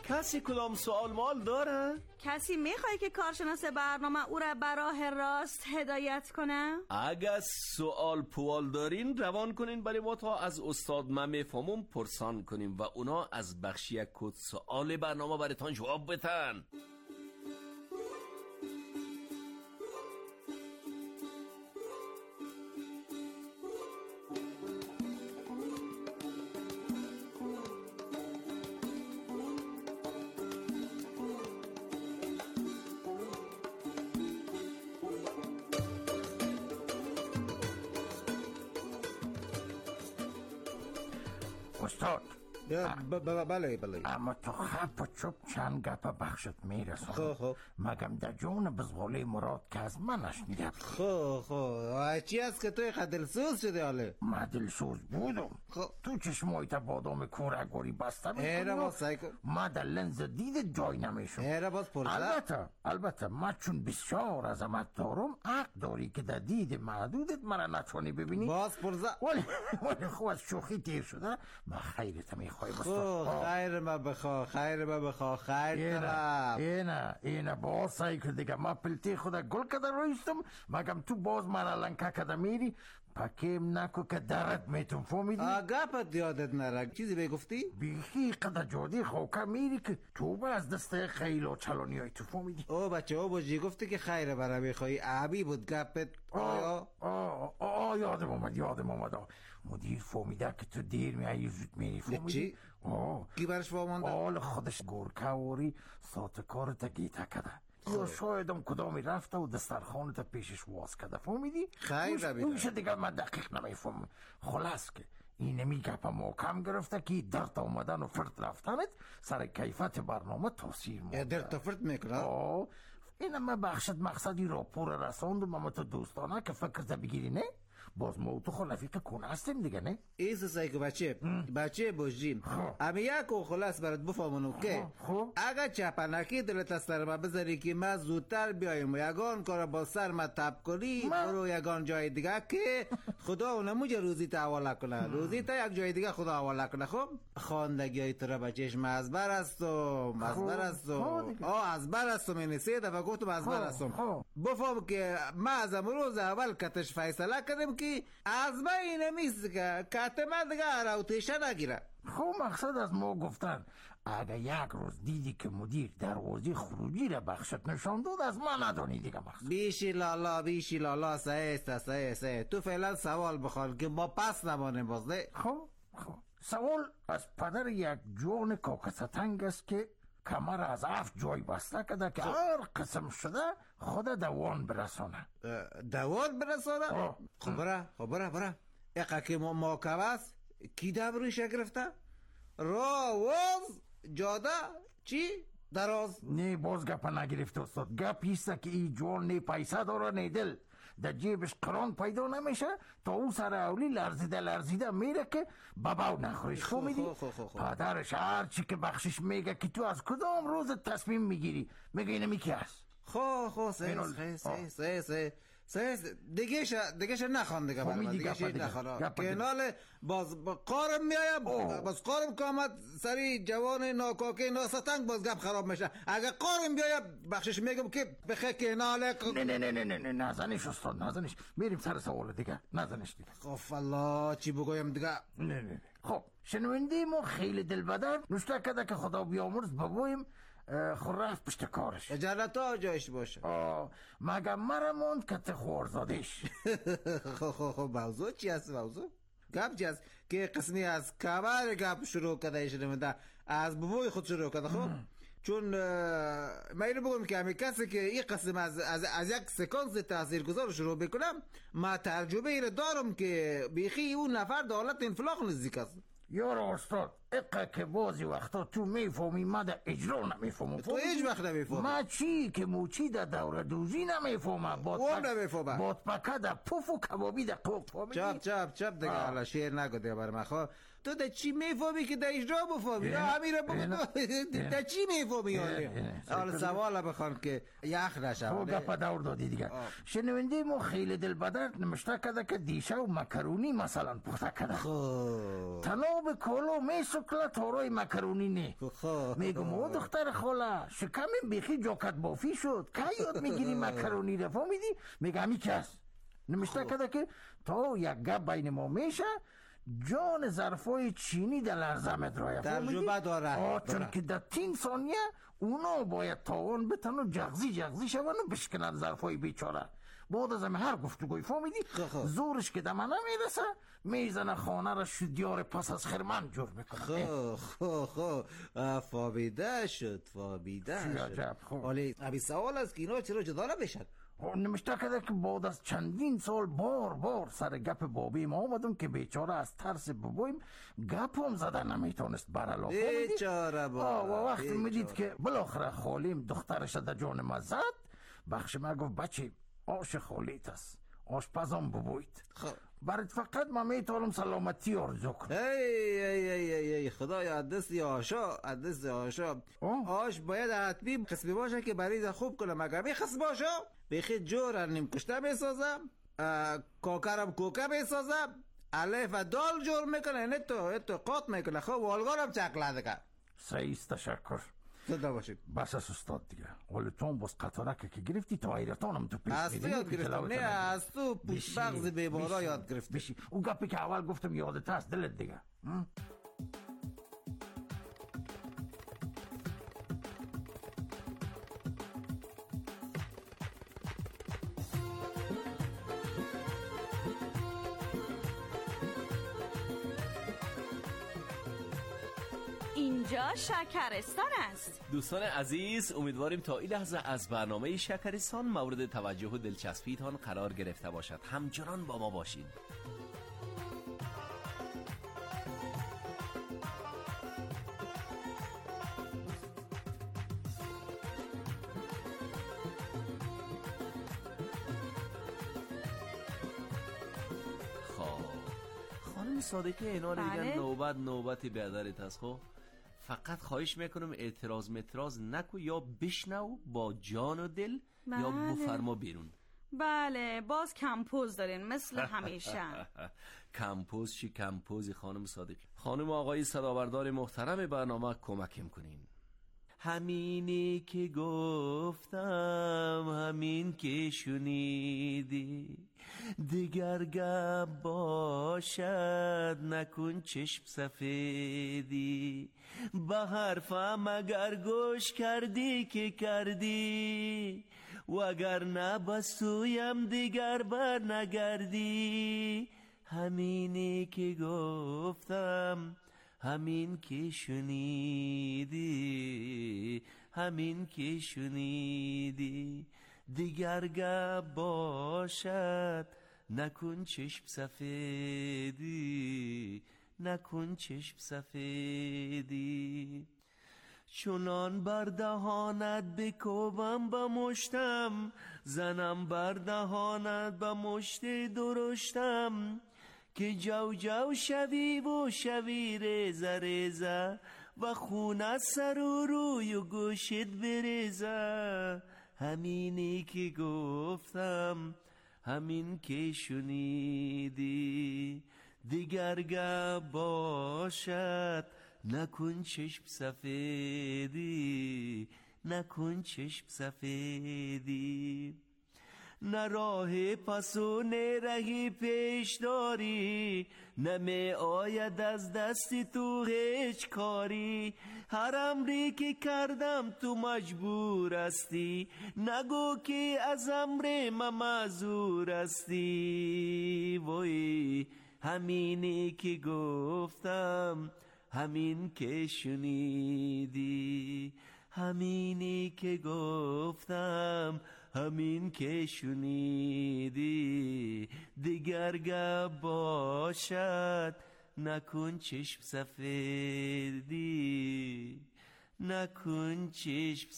کسی کدام سوال مال داره؟ کسی میخوای که کارشناس برنامه او را براه راست هدایت کنه؟ اگر سوال پوال دارین روان کنین برای ما تا از استاد من میفهمم پرسان کنیم و اونا از بخش یک کد سوال برنامه براتان جواب بتن. استاد بله بله اما تو خب و چوب چند گپ بخشت میرسون. خب خب مگم در جون بزغاله مراد که از منش نگپ. خب خب چی هست که توی دلسوز شده حاله؟ من دلسوز بودم. خب تو چشمایت بادام کورگوری بسته میکنی. ایره باز سعی کن. من در لنز دید جای نمیشم. ایره باز پرسه. البته البته من چون بسیار عظمت دارم حق داری که در دید محدودت مرا نتونی ببینی. باز پرسه. ولی ولی خب از شوخی تیر شده. من خیرت میخوای خب خیر ما بخوا خیر ما بخوا خیر طرف. اینه اینه باز سعی کن دیگه. من پلتی خدا گل کده رویستم مگم تو باز مرا لنکه کده میری پکیم نکو که درد میتون فهمیدی؟ آگه پت یادت نرک چیزی بگفتی؟ بیخی قده جادی خوکه میری که تو با از دسته خیل و چلونی های تو فهمیدی؟ او بچه او بجی گفتی که خیره برا بخوایی عبی بود گپت. آه آه آه یادم آمد یادم آمد مدیر فهمیده که تو دیر میایی زود میری فهمیدی؟ چی؟ آه کی برش فهمانده؟ آل خودش گورکه واری سات کار تا گیته کده یا شایدم کدامی رفته و دسترخانه تا پیشش واز کده فهمیدی؟ خیر رو بیده اونش دیگه من دقیق نمیفهم. خلاص که اینه میگه پا محکم گرفته که درد آمدن و فرد رفتنت سر کیفت برنامه تاثیر مونده. درد تا فرد میکنه؟ آه اینه من بخشت مقصدی راپور رساندم اما تو دوستانه که فکرت بگیری نه؟ باز ما تو خلافی که کنه هستیم دیگه نه؟ ایسا سایکو بچه بچه بجیم اما یکو خلاص برات بفهمونو که اگه چپنکی دلت از سر ما بذاری که ما زودتر بیایم و یگان کار با سر ما تب کنی برو یگان جای دیگه که خدا اونموجه روزی تا حواله کنه روزی تا یک جای دیگه خدا حواله کنه. خب خواندگی های تو را بچهش مزبر هستم مزبر هستم آه ازبر هستم اینه سه دفعه گفتم ازبر هستم. بفهم که ما از امروز اول کتش فیصله کردیم که از بین میست که کتمه دیگه راوتیشه نگیره. خب مقصد از ما گفتن اگه یک روز دیدی که مدیر دروازه خروجی را بخشت نشان داد از ما ندانی دیگه مقصد. بیشی لالا بیشی لالا سهست سهست تو فعلا سوال بخوان که ما پس نمانیم باز نه. خب خب سوال از پدر یک جوان کاکستنگ است که کمر از هفت جای بسته کده که هر قسم شده خود دوان برسانه. دوان برسانه؟ خب برا خب برا برا اقا که ما ماکب است کی دبرویشه گرفته؟ راوز جاده چی؟ دراز؟ نه باز گپا نگرفت استاد. گپ ایسته که ای جوان نه پیسه داره نه دل در جیبش قران پیدا نمیشه تا او سر اولی لرزیده لرزیده میره که باباو نخوریش. خب میدی پدرش هرچی که بخشش میگه که تو از کدام روز تصمیم میگیری میگه اینه میکی هست. خو خو سه سه سه سه سه دیگه ش دیگه ش نخوان دیگه برام دیگه ش نخوان کنال باز قارم میایم باز قارم کامت سری جوان ناکاکه ناستنگ باز گپ خراب میشه. اگه قارم بیایم بخشش میگم که بخه کنال نه نه نه نه نه نزنش استاد نزنش. میریم سر سوال دیگه نزنش دیگه. خب الله چی بگویم دیگه؟ نه نه خب شنونده ما خیلی دلبدر نوشته کده که خدا بیامرز بگویم خور رفت پشت کارش اجالتا جایش باشه. آه مگه مرا موند که ته خوارزادش. خب خب خب موضوع چی هست موضوع؟ گپ چی هست که قسمی از کبر گپ شروع کده ایش نمیده از بابای خود شروع کده. خب چون من اینو بگم که همین کسی که این قسم از, از, از یک سکانس تاثیر گذار شروع بکنم ما ترجمه اینو دارم که بیخی اون نفر دولت انفلاق نزدیک است. یار استاد اقا که بازی وقتا تو میفهمی ما در اجرا نمیفهمم. تو هیچ وقت نمیفهمی. ما چی که موچی در دور دوزی نمیفهمم. اون نمیفهمم. بادپکه در پوف و کبابی در قوق. چپ چپ چپ دیگه حالا شیر نگو دیگه برای من. خواه تو در چی میفهمی که در اجرا بفهمی؟ همین رو بگو در چی میفهمی؟ حالا سوال بخوان که یخ نشه. خب گپا دور دادی دیگه. شنونده ما خیلی دلبدر نمشته کده که دیشه و مکرونی مثلا پخته کده. تناب کلو میسو شکلات تاروی مکرونی نه. میگم او دختر خاله شکم بیخی جاکت بافی شد که یاد میگیری مکرونی را فهمیدی؟ میگه همی کس نمیشته کده که تا یک گپ بین ما میشه جان ظرفای چینی در لرزه مدرایه ترجمه داره چون که در تین ثانیه اونا باید تاون بتن و جغزی جغزی شون و بشکنن ظرفای بیچاره. بعد از همه هر گفتگوی فهمیدی زورش که دمنه میرسه میزنه خانه را شدیار پس از خرمن جور میکنه. خو خو خو فابیده شد فابیده شد. ولی ابی سوال است که اینا چرا جدا نمیشن؟ نمیشته کده که بعد از چندین سال بار بار سر گپ بابی ما آمدم که بیچاره از ترس بابایم گپ هم زده نمیتونست برالا. بیچاره با و وقتی میدید که بالاخره خالیم دخترش در جان ما زد بخش ما گفت بچه آش خالیت است آشپزم ببوید برات فقط ما میتونم سلامتی آرزو کنم. ای ای ای ای ای خدایا دست آشا دست آشا آش باید حتمی قسمی باشه که برای خوب کنه مگر می خس باشه بخی جور نیم کشته بسازم کوکرم کوکه بسازم الف و دال جور میکنه نه تو تو قاط میکنه خب والگارم چکلاده کن. سعیس تشکر زنده باشید. بس از استاد دیگه ولی تو هم باز قطارک که گرفتی تا ایرتانم تو پیش از تو یاد گرفتم نه از تو پیش بغز بیبارا یاد گرفتی. بشی اون گپی که اول گفتم یادت هست دلت دیگه. اینجا شکرستان است. دوستان عزیز امیدواریم تا این لحظه از برنامه شکرستان مورد توجه و دلچسپیتان قرار گرفته باشد. همچنان با ما باشین. خب خانم صادقی اینا رو بله. دیگه نوبت نوبتی بیادرت هست. خب فقط خواهش میکنم اعتراض متراض نکو یا بشنو با جان و دل بله. یا بفرما بیرون. بله باز کمپوز دارین مثل همیشه. کمپوز چی کمپوزی خانم صادقی؟ خانم آقای صدابردار محترم برنامه کمکم کنین. همینی که گفتم همین که شنیدی دیگر گپ باشد نکن چشم سفیدی به حرفم اگر گوش کردی که کردی و اگر نه بسویم دیگر بر نگردی. همینی که گفتم همین که شنیدی همین که شنیدی دیگر گپ باشد نکن چشم سفیدی نکن چشم سفیدی. چونان بر دهانت بکوبم به مشتم زنم بر دهانت به مشت درشتم که جو جو شوی و شوی ریزه ریزه و خونه سر و روی و گوشت بریزه. همینی که گفتم همین که شنیدی دیگر گپ باشد نکن چشم سفیدی نکن چشم سفیدی. نه راه پس و نه رهی پیش داری نمی آید از دستی تو هیچ کاری. هر امری که کردم تو مجبور استی نگو که از امر من معذور استی. وای همینی که گفتم همین که شنیدی همینی که گفتم همین که شنیدی دیگر گپ باشد نکن چشم سفیدی نکن چشم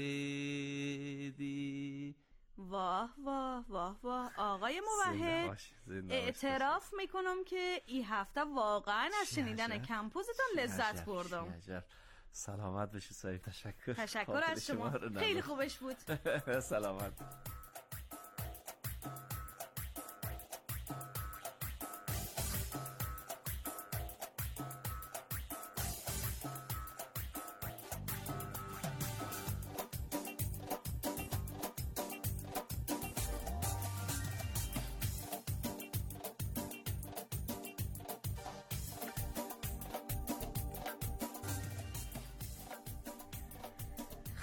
سفیدی. واه واه واه واه آقای موحد اعتراف میکنم که این هفته واقعا از شنیدن کمپوزتون لذت بردم. سلامت بشی صاحب. تشکر تشکر از شما خیلی خوبش بود. سلامت.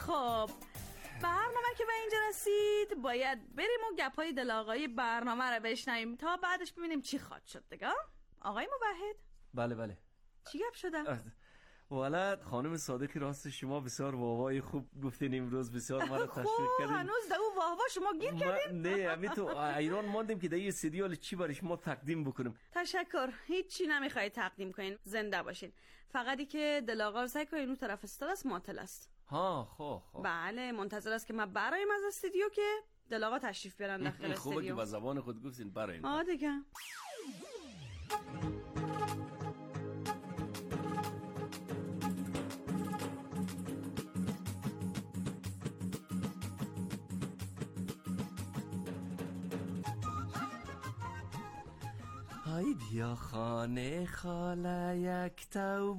خب برنامه که به اینجا رسید باید بریم و گپای دل آقای برنامه رو بشنویم تا بعدش ببینیم چی خواد شد دیگه. آقای موحد. بله بله. چی گپ شده؟ والا خانم صادقی راست شما بسیار واوای خوب گفتین امروز، بسیار ما رو تشویق کردین. هنوز در اون واوا شما گیر کردین؟ نه همین تو ایران ماندیم که در یه سریال چی برای شما تقدیم بکنیم. تشکر. هیچی نمیخوای تقدیم کنین، زنده باشین. فقطی که دل آقا رو سعی کنین اون طرف استاد است، معطل است. ها خب خب. بله منتظر است که من برایم از استودیو که دل آقا تشریف بیارن داخل استودیو. خوبه که با زبان خود گفتین برایم. آه دیگه. های بیا خانه خاله یک تو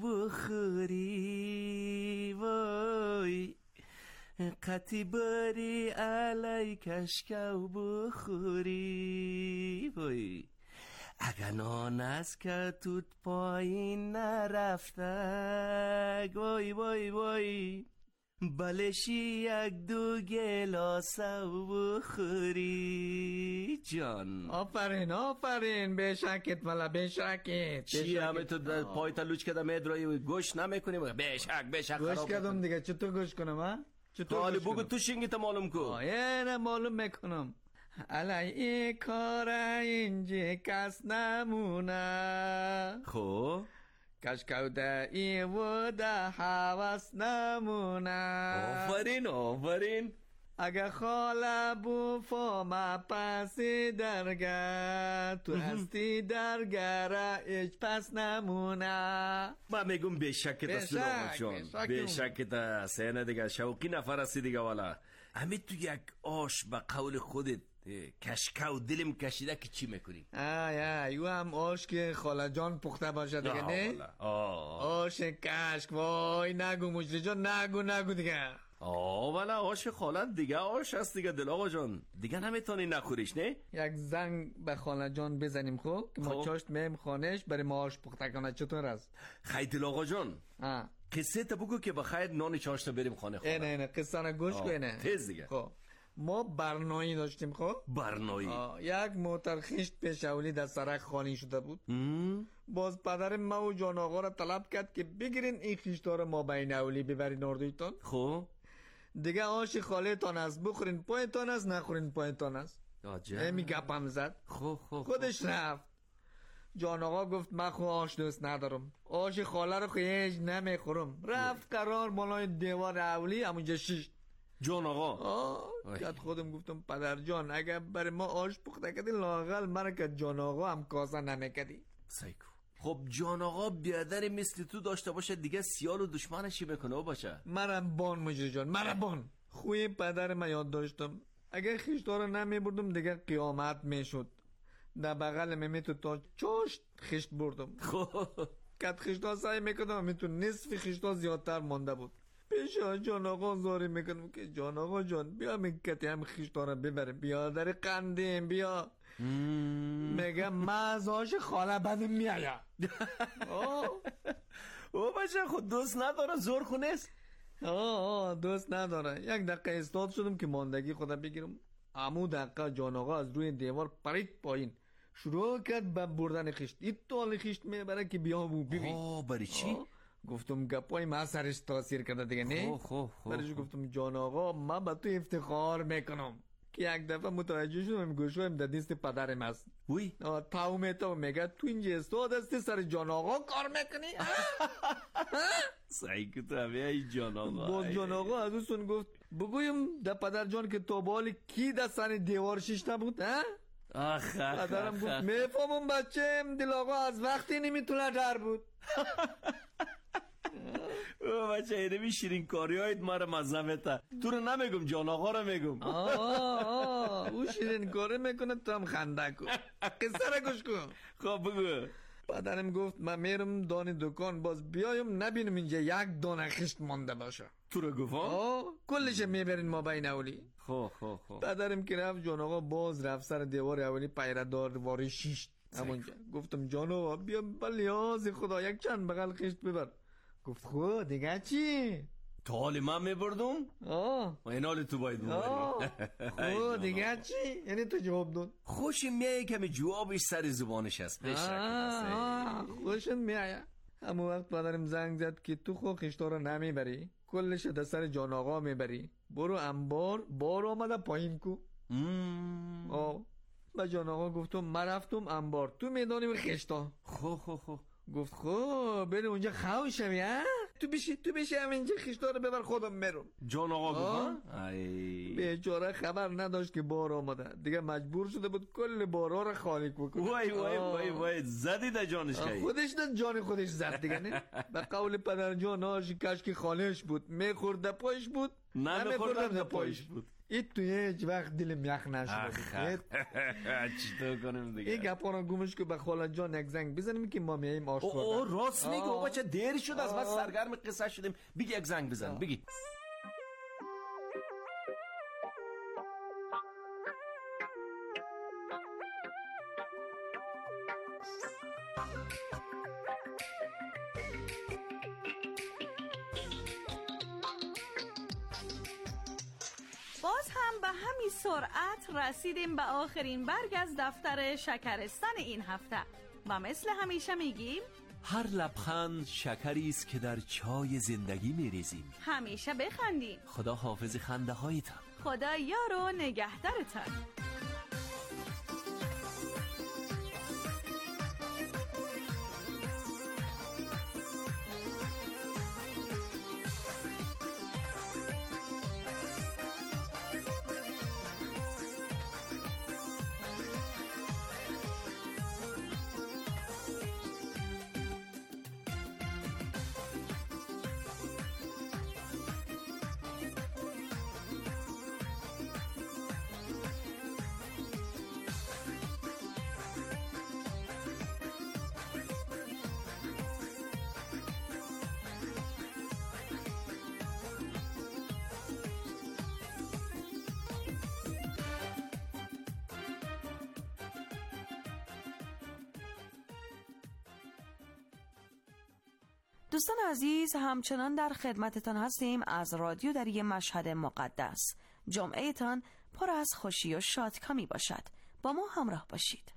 بخوری وای قطی بری علی کشکو بخوری وای اگه نان از که توت پایین نرفته وای وای وای بلشی یک دو گلاسو بخوری جان. آفرین آفرین بشکت والا بشکت. چی همه تو پای تلوچ کدم ادرای گوش نمیکنیم؟ بشک بشک گوش کدم دیگه. چطور گوش کنم ها؟ چطور حالی بگو تو شنگیت معلوم کن. آیه نه معلوم میکنم. علی کار اینجا کس نمونه. خب کشکو ده ای و ده حواس نمونه. آفرین آفرین. اگه خاله بو فاما پسی درگه تو هستی درگه را ایچ پس نمونه. ما میگم بشکت است دلوقا جان، بشکت است. اینه دیگه شوقی نفر هستی دیگه والا. همه تو یک آش به قول خودت کشکو دلم کشیده که چی میکنی؟ آی آی او هم آش که خاله جان پخته باشه دیگه نه؟ آش کشک وای نگو مجری جان نگو نگو دیگه. آه ولی آش خاله دیگه آش هست دیگه دل آقا جان، دیگه نمیتونی نخوریش نه؟ یک زنگ به خاله جان بزنیم خب که ما چاشت میم خانش برای ما آش پخته کنه. چطور است؟ خیلی دل آقا جان آه. قصه تا بگو که بخیر نان چاشت بریم خانه خاله. اینه اینه قصه را گوش کنه تیز دیگه. خب ما برنایی داشتیم خب برنایی یک موتر خیشت پیشولی در سرک خانی شده بود. ام؟ باز پدر ما و جان آقا را طلب کرد که بگیرین این خیشتا را ما بین اولی ببرین اردویتان. خب دیگه آش خاله تان است، بخورین پایتان است نخورین پایتان است. امی گپم زد. خب خب خودش رفت. جان آقا گفت من خو آش دوست ندارم، آش خاله رو خیش نمیخورم. رفت قرار بالای دیوار اولی همونجا شیشت. جان آقا آه کت خودم گفتم پدر جان اگر برای ما آش پخته کردی لااقل مرا که جان آقا هم کاسه نمیکردی. سایکو. خب جان آقا بیادر مثل تو داشته باشه دیگه سیال و دشمنشی میکنه باشه. مرم بان مجری جان مرم بان. خوی پدر من یاد داشتم اگر خیشتا رو نمیبردم دیگه قیامت میشد. در بغل میمیتو تا چاشت خیشت بردم. خب کت خیشتا سعی میکردم میتون نصف خیشتا زیادتر مانده بود. پیشا جان آقا زاری میکنم که جان آقا جان بیا میکتی هم خیشتا رو ببریم بیا در قندیم بیا. میگه مزاش خاله بدم میایا. او بچه خود دوست نداره زور خونست. آه دوست نداره. یک دقیقه استاد شدم که ماندگی خدا بگیرم. امو دقیقه جان آقا از روی دیوار پرید پایین شروع کرد به بردن خیشت. این طال خیشت میبره که بیا بو ببین. آه برای چی؟ گفتم گپای ما سرش تاثیر کرده دیگه نه. خب خب برایش گفتم جان آقا من به تو افتخار میکنم که یک دفعه متوجه شدم گوشویم در دست پدرم است. وی تاو میتو میگه تو اینجا استاد هستی سر جان آقا کار میکنی. سعی که تو همه ای جان آقا. باز جان آقا از اون سن گفت بگویم در پدر جان که تو بالی کی دستان دیوار شیشته بود ها؟ آخ آخ پدرم گفت میفهمم بچه دل آقا از وقتی نمیتونه در بود. او بچه اینه می شیرین کاری هایت ما رو مزمته. تو رو نمیگم جان آقا رو میگم. آه آه او شیرین کاری میکنه تو هم خنده کن. قصه را گوش کن. خب بگو. پدرم گفت من میرم دانی دکان باز بیایم نبینم اینجا یک دانه خشت مانده باشه. تو رو گفت آه کلش میبرین ما بین اولی. خب خب خب پدرم که رفت جان آقا باز رفت سر دیوار اولی پیردار واری شیشت همونجا. گفتم جان آقا بیا بلیاز خدا یک چند بغل خشت ببر. گفت خود دیگه چی؟ تا حال من میبردم آه و این حال تو باید ببری. او دیگه چی؟ یعنی تو جواب داد؟ خوشم میایه کمی جوابش سر زبانش هست. خوشم میایه. همون وقت پدرم زنگ زد که تو خو خشتا رو نمیبری، کلش در سر جان آقا میبری، برو انبار بار آمده پایین کو. آه و جان آقا گفتم من رفتم انبار تو میدانیم خشتا. خو خو خو گفت خب بره اونجا خوشم یا تو بشی تو بشی همینجا خشتا رو ببر خودم میرم. جان آقا گفت بیچاره خبر نداشت که بار آمده، دیگه مجبور شده بود کل بارا رو خالی کنه. وای وای وای وای زدی در جانش خیلی. خودش نه جان خودش زد دیگه. نه به قول پدر جاناش کشکی خالش بود، میخورد در پایش بود نمیخورد در پایش بود. این توی هیچ وقت دلم یخ نشده. چطور کنیم دیگه؟ این گپا رو گمش که به خاله جان یک زنگ بزنیم که ما میاییم آش خوردن. اوه راست میگه بابا، چه دیر شد از بس سرگرم قصه شدیم. بگی یک زنگ بزن بگی. باز هم به همین سرعت رسیدیم به آخرین برگ از دفتر شکرستان این هفته و مثل همیشه میگیم هر لبخند شکری است که در چای زندگی میریزیم. همیشه بخندیم. خدا حافظ خنده هایتان. خدا یار و نگهدارتان. دوستان عزیز، همچنان در خدمتتان هستیم از رادیو دری مشهد مقدس. جمعه تان پر از خوشی و شادکامی باشد. با ما همراه باشید.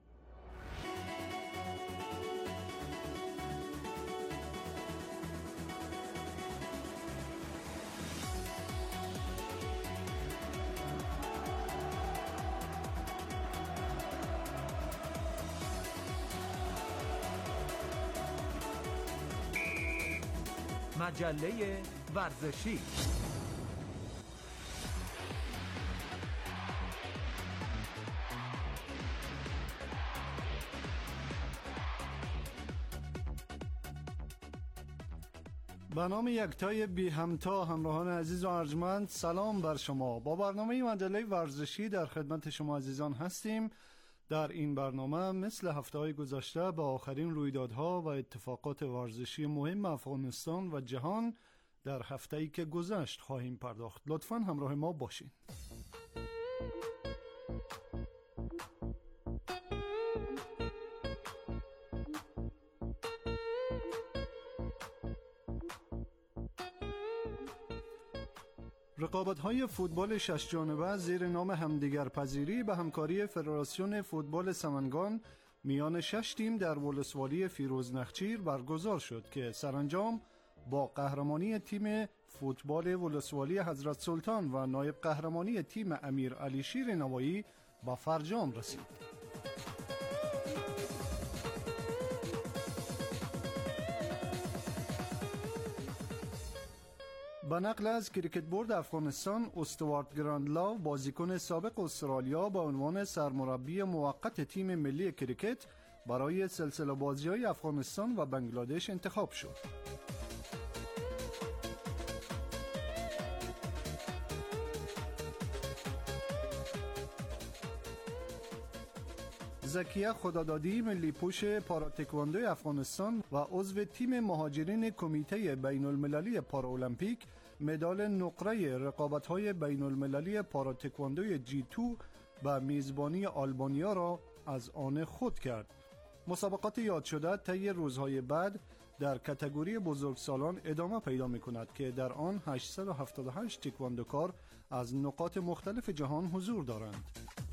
مجله ورزشی. به نام یکتای بی همتا همراهان عزیز و ارجمند، سلام بر شما. با برنامه مجله ورزشی در خدمت شما عزیزان هستیم. در این برنامه مثل هفته‌های گذشته به آخرین رویدادها و اتفاقات ورزشی مهم افغانستان و جهان در هفته‌ای که گذشت خواهیم پرداخت. لطفاً همراه ما باشین. رقابت‌های فوتبال شش جانبه زیر نام همدیگر پذیری به همکاری فدراسیون فوتبال سمنگان میان شش تیم در ولسوالی فیروز نخچیر برگزار شد که سرانجام با قهرمانی تیم فوتبال ولسوالی حضرت سلطان و نایب قهرمانی تیم امیر علی شیر نوایی به فرجام رسید. به نقل از کریکت بورد افغانستان، استوارت گراندلاو بازیکن سابق استرالیا به عنوان سرمربی موقت تیم ملی کریکت برای سلسله بازی‌های افغانستان و بنگلادش انتخاب شد. زکیه خدادادی ملی پوش پاراتکواندو افغانستان و عضو تیم مهاجرین کمیته بین المللی پارالمپیک مدال نقره رقابت‌های بین المللی پاراتکواندو جی دو به میزبانی آلبانیا را از آن خود کرد. مسابقات یاد شده طی روزهای بعد در کاتگوری بزرگسالان ادامه پیدا می کند که در آن هشتصد و هفتاد و هشت تکواندوکار از نقاط مختلف جهان حضور دارند.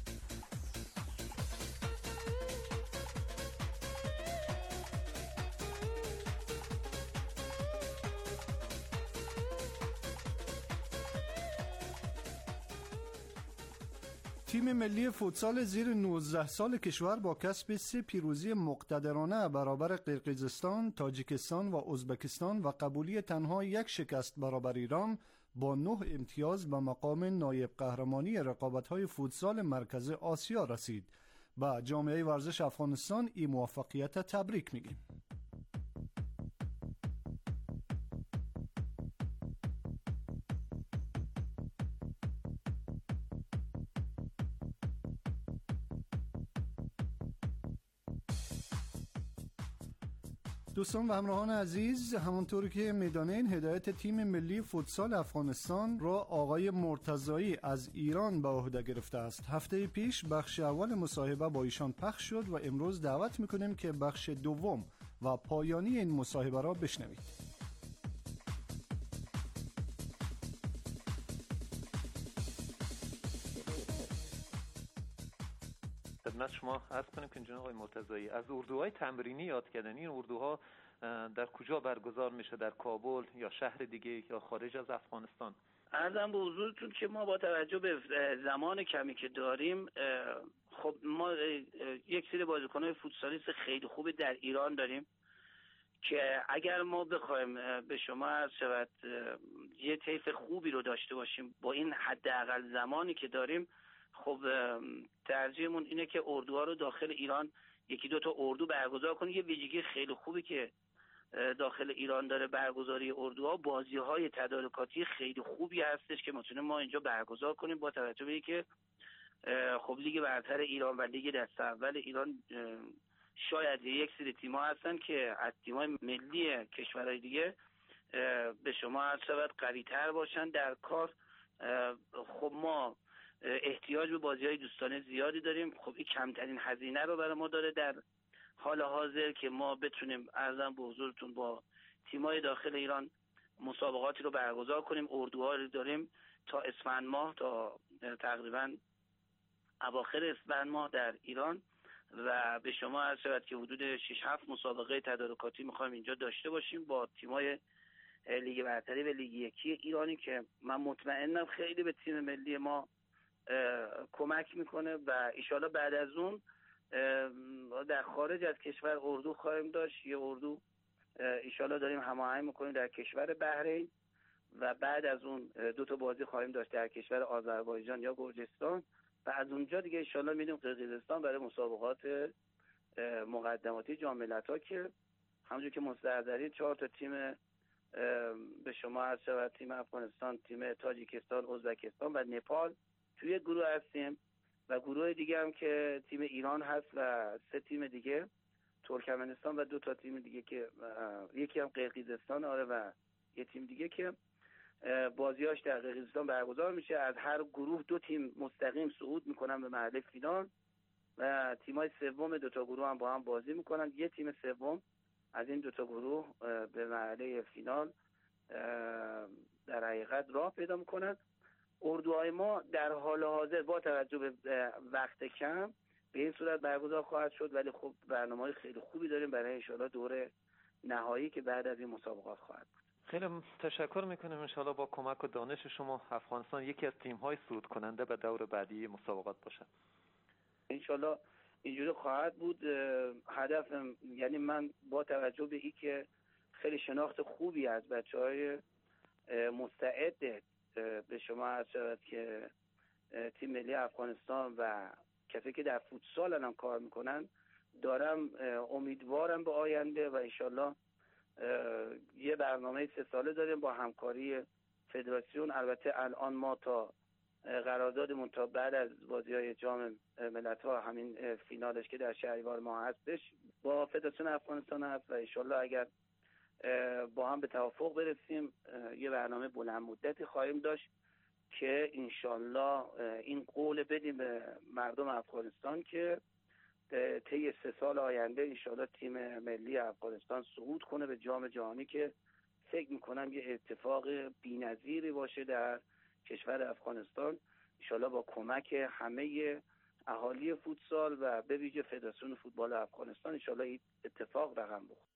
تیم ملی فوتسال زیر نوزده سال کشور با کسب سه پیروزی مقتدرانه برابر قرقیزستان، تاجیکستان و ازبکستان و قبولی تنها یک شکست برابر ایران با نه امتیاز به مقام نایب قهرمانی رقابت‌های فوتسال مرکز آسیا رسید. با جامعه ورزش افغانستان این موفقیت تبریک میگیم. دوستان و همراهان عزیز، همانطور که میدانین هدایت تیم ملی فوتسال افغانستان را آقای مرتضایی از ایران به عهده گرفته است. هفته پیش بخش اول مصاحبه با ایشان پخش شد و امروز دعوت میکنیم که بخش دوم و پایانی این مصاحبه را بشنوید. خدمت شما عرض کنیم که جناب آقای مرتضایی از اردوهای تمرینی یاد کردن. این اردوها در کجا برگزار میشه؟ در کابل یا شهر دیگه یا خارج از افغانستان؟ عرضم به حضورتون که ما با توجه به زمان کمی که داریم، خب ما یک سری بازیکن‌های فوتسالیست خیلی خوبی در ایران داریم که اگر ما بخوایم به شما عرض شود یه طیف خوبی رو داشته باشیم با این حداقل زمانی که داریم، خب ترجیحمون اینه که اردوها رو داخل ایران یکی دو تا اردو برگزار کنیم. یه ویژگی خیلی خوبی که داخل ایران داره برگزاری اردوها، بازی‌های تدارکاتی خیلی خوبی هستش که میتونیم ما اینجا برگزار کنیم با توجه به اینکه خب لیگ برتر ایران و لیگ دست اول ایران شاید یک سری تیم‌ها هستن که از تیم‌های ملی کشورهای دیگه به شما عرض شود قوی‌تر باشن در کار. خب ما احتیاج به بازی‌های دوستانه زیادی داریم. خب این کمترین هزینه رو برای ما داره در حال حاضر که ما بتونیم عرضم به حضورتون با تیم‌های داخل ایران مسابقاتی رو برگزار کنیم. اردوها رو داریم تا اسفند ماه، تا تقریبا اواخر اسفند ماه در ایران و به شما عرض شود که حدود شش هفت مسابقه تدارکاتی می‌خوایم اینجا داشته باشیم با تیم‌های لیگ برتری و لیگ یکی ایرانی که من مطمئنم خیلی به تیم ملی ما کمک میکنه و ایشالا بعد از اون در خارج از کشور اردو خواهیم داشت. یه اردو ایشالا داریم هماهنگ میکنیم در کشور بحرین و بعد از اون دو تا بازی خواهیم داشت در کشور آذربایجان یا گرجستان و از اونجا دیگه ایشالا میریم قرقیزستان برای مسابقات مقدماتی جام ملت‌ها که همونجور که مستحضرین چهار تا تیم به شما عرض شود، تیم افغانستان، تیم تاجیکستان، ازبکستان و نپال توی گروه هستیم و گروه دیگه هم که تیم ایران هست و سه تیم دیگه ترکمنستان و دو تا تیم دیگه که یکی هم قرقیزستان آره و یه تیم دیگه که بازیاش در قرقیزستان برگزار میشه. از هر گروه دو تیم مستقیم صعود میکنن به مرحله فینال و تیمای سوم دو تا گروه هم با هم بازی میکنن. یه تیم سوم از این دو تا گروه به مرحله فینال در حقیقت راه پیدا میکنن. اردوهای ما در حال حاضر با توجه به وقت کم به این صورت برگزار خواهد شد، ولی خب برنامه‌های خیلی خوبی داریم برای انشالله دور نهایی که بعد از این مسابقات خواهد بود. خیلی تشکر میکنیم. انشالله با کمک و دانش شما افغانستان یکی از تیم‌های صعود کننده به دور بعدی مسابقات باشه. انشالله اینجوری خواهد بود. هدفم یعنی من با توجه به این که خیلی شناخت خوبی از بچه‌های مستعد به شما عرض شود که تیم ملی افغانستان و کسی که در فوتسال الان کار میکنن دارم، امیدوارم به آینده و انشالله یه برنامه سه ساله داریم با همکاری فدراسیون. البته الان ما تا قراردادمون تا بعد از بازی‌های جام ملت‌ها همین فینالش که در شهریور ماه هستش با فدراسیون افغانستان هست و انشالله اگر با هم به توافق برسیم یه برنامه بلند مدتی خواهیم داشت که انشالله این قول بدیم به مردم افغانستان که طی سه سال آینده انشاءالله تیم ملی افغانستان صعود کنه به جام جهانی که فکر میکنم یه اتفاق بی‌نظیری باشه در کشور افغانستان. انشاءالله با کمک همه اهالی فوتسال و به ویژه فدراسیون فوتبال افغانستان انشاءالله این اتفاق رقم بخوره.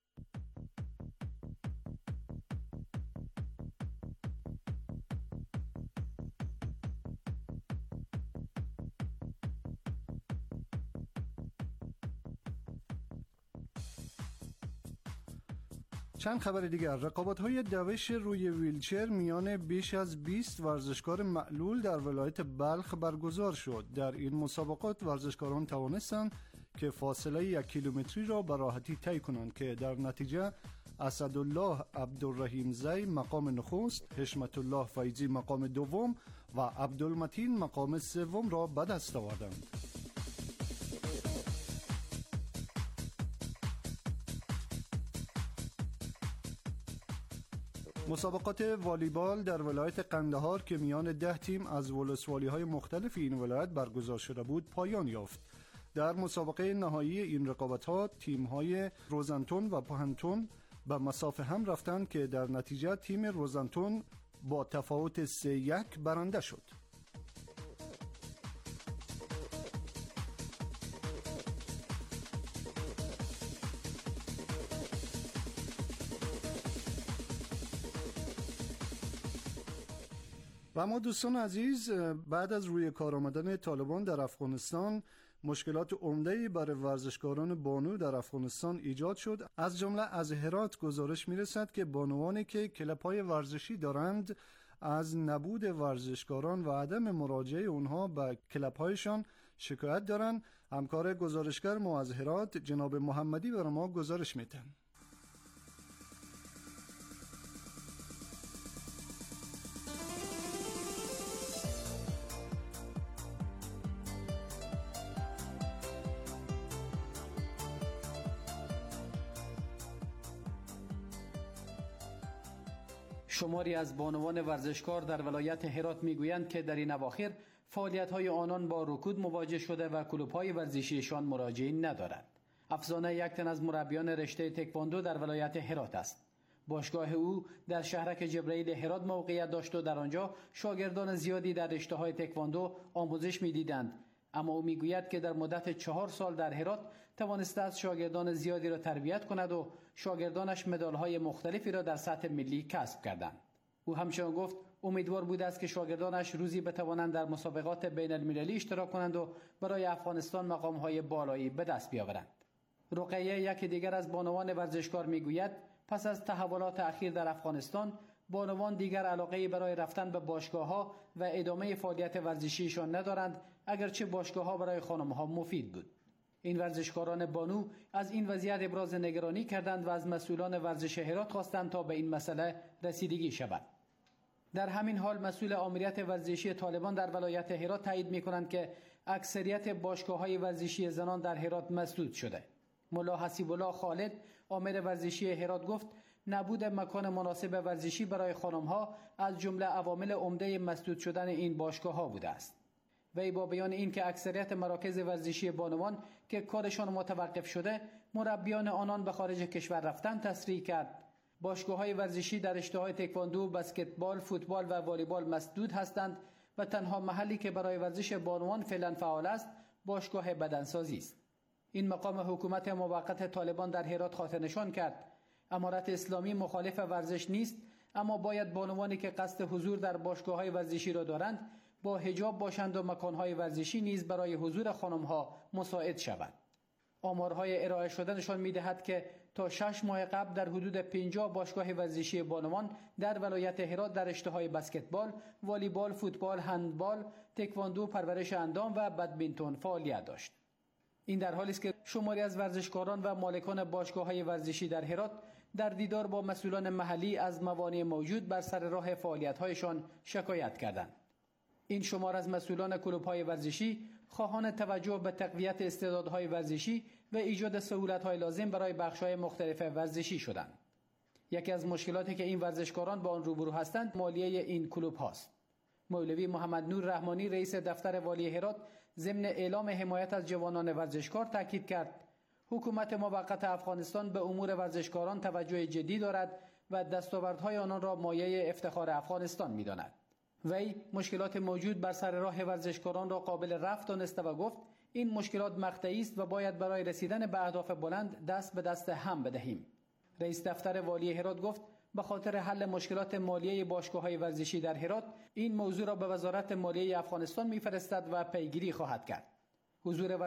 چند خبر دیگر. رقابت‌های دوش روی ویلچر میان بیش از بیست ورزشکار معلول در ولایت بلخ برگزار شد. در این مسابقات ورزشکاران توانستند که فاصله یک کیلومتری را به راحتی طی کنند که در نتیجه اسدالله عبدالرحیم زی مقام نخست، حشمت الله فیضی مقام دوم و عبدالمتین مقام سوم را به دست آوردند. مسابقات والیبال در ولایت قندهار که میان ده تیم از ولسوالی‌های مختلف این ولایت برگزار شده بود پایان یافت. در مسابقه نهایی این رقابت‌ها تیم‌های روزنتون و پهنتون به مسافه هم رفتند که در نتیجه تیم روزنتون با تفاوت سه یک برنده شد. و اما دوستان عزیز، بعد از روی کار آمدن طالبان در افغانستان مشکلات عمده‌ای برای ورزشکاران بانو در افغانستان ایجاد شد. از جمله از هرات گزارش می‌رسد که بانوانی که کلب‌های ورزشی دارند از نبود ورزشکاران و عدم مراجعه اونها به کلب‌هایشان شکایت دارند. همکار گزارشگر ما از هرات جناب محمدی برای ما گزارش می‌دن. شماری از بانوان ورزشکار در ولایت هرات میگویند که در این اواخر فعالیت‌های آنان با رکود مواجه شده و کلوب‌های ورزشیشان مراجعین ندارند. افسانه یک تن از مربیان رشته تکواندو در ولایت هرات است. باشگاه او در شهرک جبرائیل هرات موقعیت داشت و در آنجا شاگردان زیادی در رشته‌های تکواندو آموزش می‌دیدند. اما او میگوید که در مدت چهار سال در هرات توانسته است شاگردان زیادی را تربیت کند و شاگردانش مدال‌های مختلفی را در سطح ملی کسب کردند. او همچنین گفت امیدوار بوده است که شاگردانش روزی بتوانند در مسابقات بین المللی اشتراک کنند و برای افغانستان مقام‌های بالایی به دست بیاورند. رقیه یک دیگر از بانوان ورزشکار میگوید پس از تحولات اخیر در افغانستان بانوان دیگر علاقه برای رفتن به باشگاه‌ها و ادامه فعالیت ورزشیشان ندارند، اگرچه باشگاه‌ها برای خانم‌ها مفید بود. این ورزشکاران بانو از این وضعیت ابراز نگرانی کردند و از مسئولان ورزش هرات خواستند تا به این مسئله رسیدگی شود. در همین حال مسئول آمریت ورزشی طالبان در ولایت هرات تایید می‌کنند که اکثریت باشگاه‌های ورزشی زنان در هرات مسدود شده. ملا حسیب الله خالد آمر ورزشی هرات گفت نبود مکان مناسب ورزشی برای خانم‌ها از جمله عوامل عمده مسدود شدن این باشگاه‌ها بوده است. وی با بیان این که اکثریت مراکز ورزشی بانوان که کارشان متوقف شده مربیان آنان به خارج کشور رفتن تصریح کرد. باشگاه‌های ورزشی در رشته‌های تکواندو، بسکتبال، فوتبال و والیبال مسدود هستند و تنها محلی که برای ورزش بانوان فعلا فعال است باشگاه بدنسازی است. این مقام حکومت موقت طالبان در هرات خاطر نشان کرد. امارت اسلامی مخالف ورزش نیست، اما باید بانوانی که قصد حضور در باشگاه‌های ورزشی را دارند با حجاب باشند و مکان‌های ورزشی نیز برای حضور خانم‌ها مساعد شود. آمارهای ارائه شده نشان می‌دهد که تا شش ماه قبل در حدود پنجاه باشگاه ورزشی بانوان در ولایت هرات در رشته‌های بسکتبال، والیبال، فوتبال، هندبال، تکواندو، پرورش اندام و بدمینتون فعالیت داشت. این در حالی است که شماری از ورزشکاران و مالکان باشگاه‌های ورزشی در هرات در دیدار با مسئولان محلی از موانع موجود بر سر راه فعالیت‌هایشان شکایت کردند. این شمار از مسئولان کلوب‌های ورزشی خواهان توجه به تقویت استعدادهای ورزشی و ایجاد سهولت‌های لازم برای بخش‌های مختلف ورزشی شدند. یکی از مشکلاتی که این ورزشکاران با آن روبرو هستند مالیه این کلوب هاست. مولوی محمد نور رحمانی رئیس دفتر والی هرات ضمن اعلام حمایت از جوانان ورزشکار تاکید کرد حکومت موقت افغانستان به امور ورزشکاران توجه جدی دارد و دستاوردهای آنان را مایه افتخار افغانستان می‌داند. وی مشکلات موجود بر سر راه ورزشکاران را قابل رفع دانسته و گفت این مشکلات مقطعی است و باید برای رسیدن به اهداف بلند دست به دست هم بدهیم. رئیس دفتر والی هرات گفت به خاطر حل مشکلات مالیه باشگاه‌های ورزشی در هرات این موضوع را به وزارت مالیه افغانستان می‌فرستد و پیگیری خواهد کرد. حضور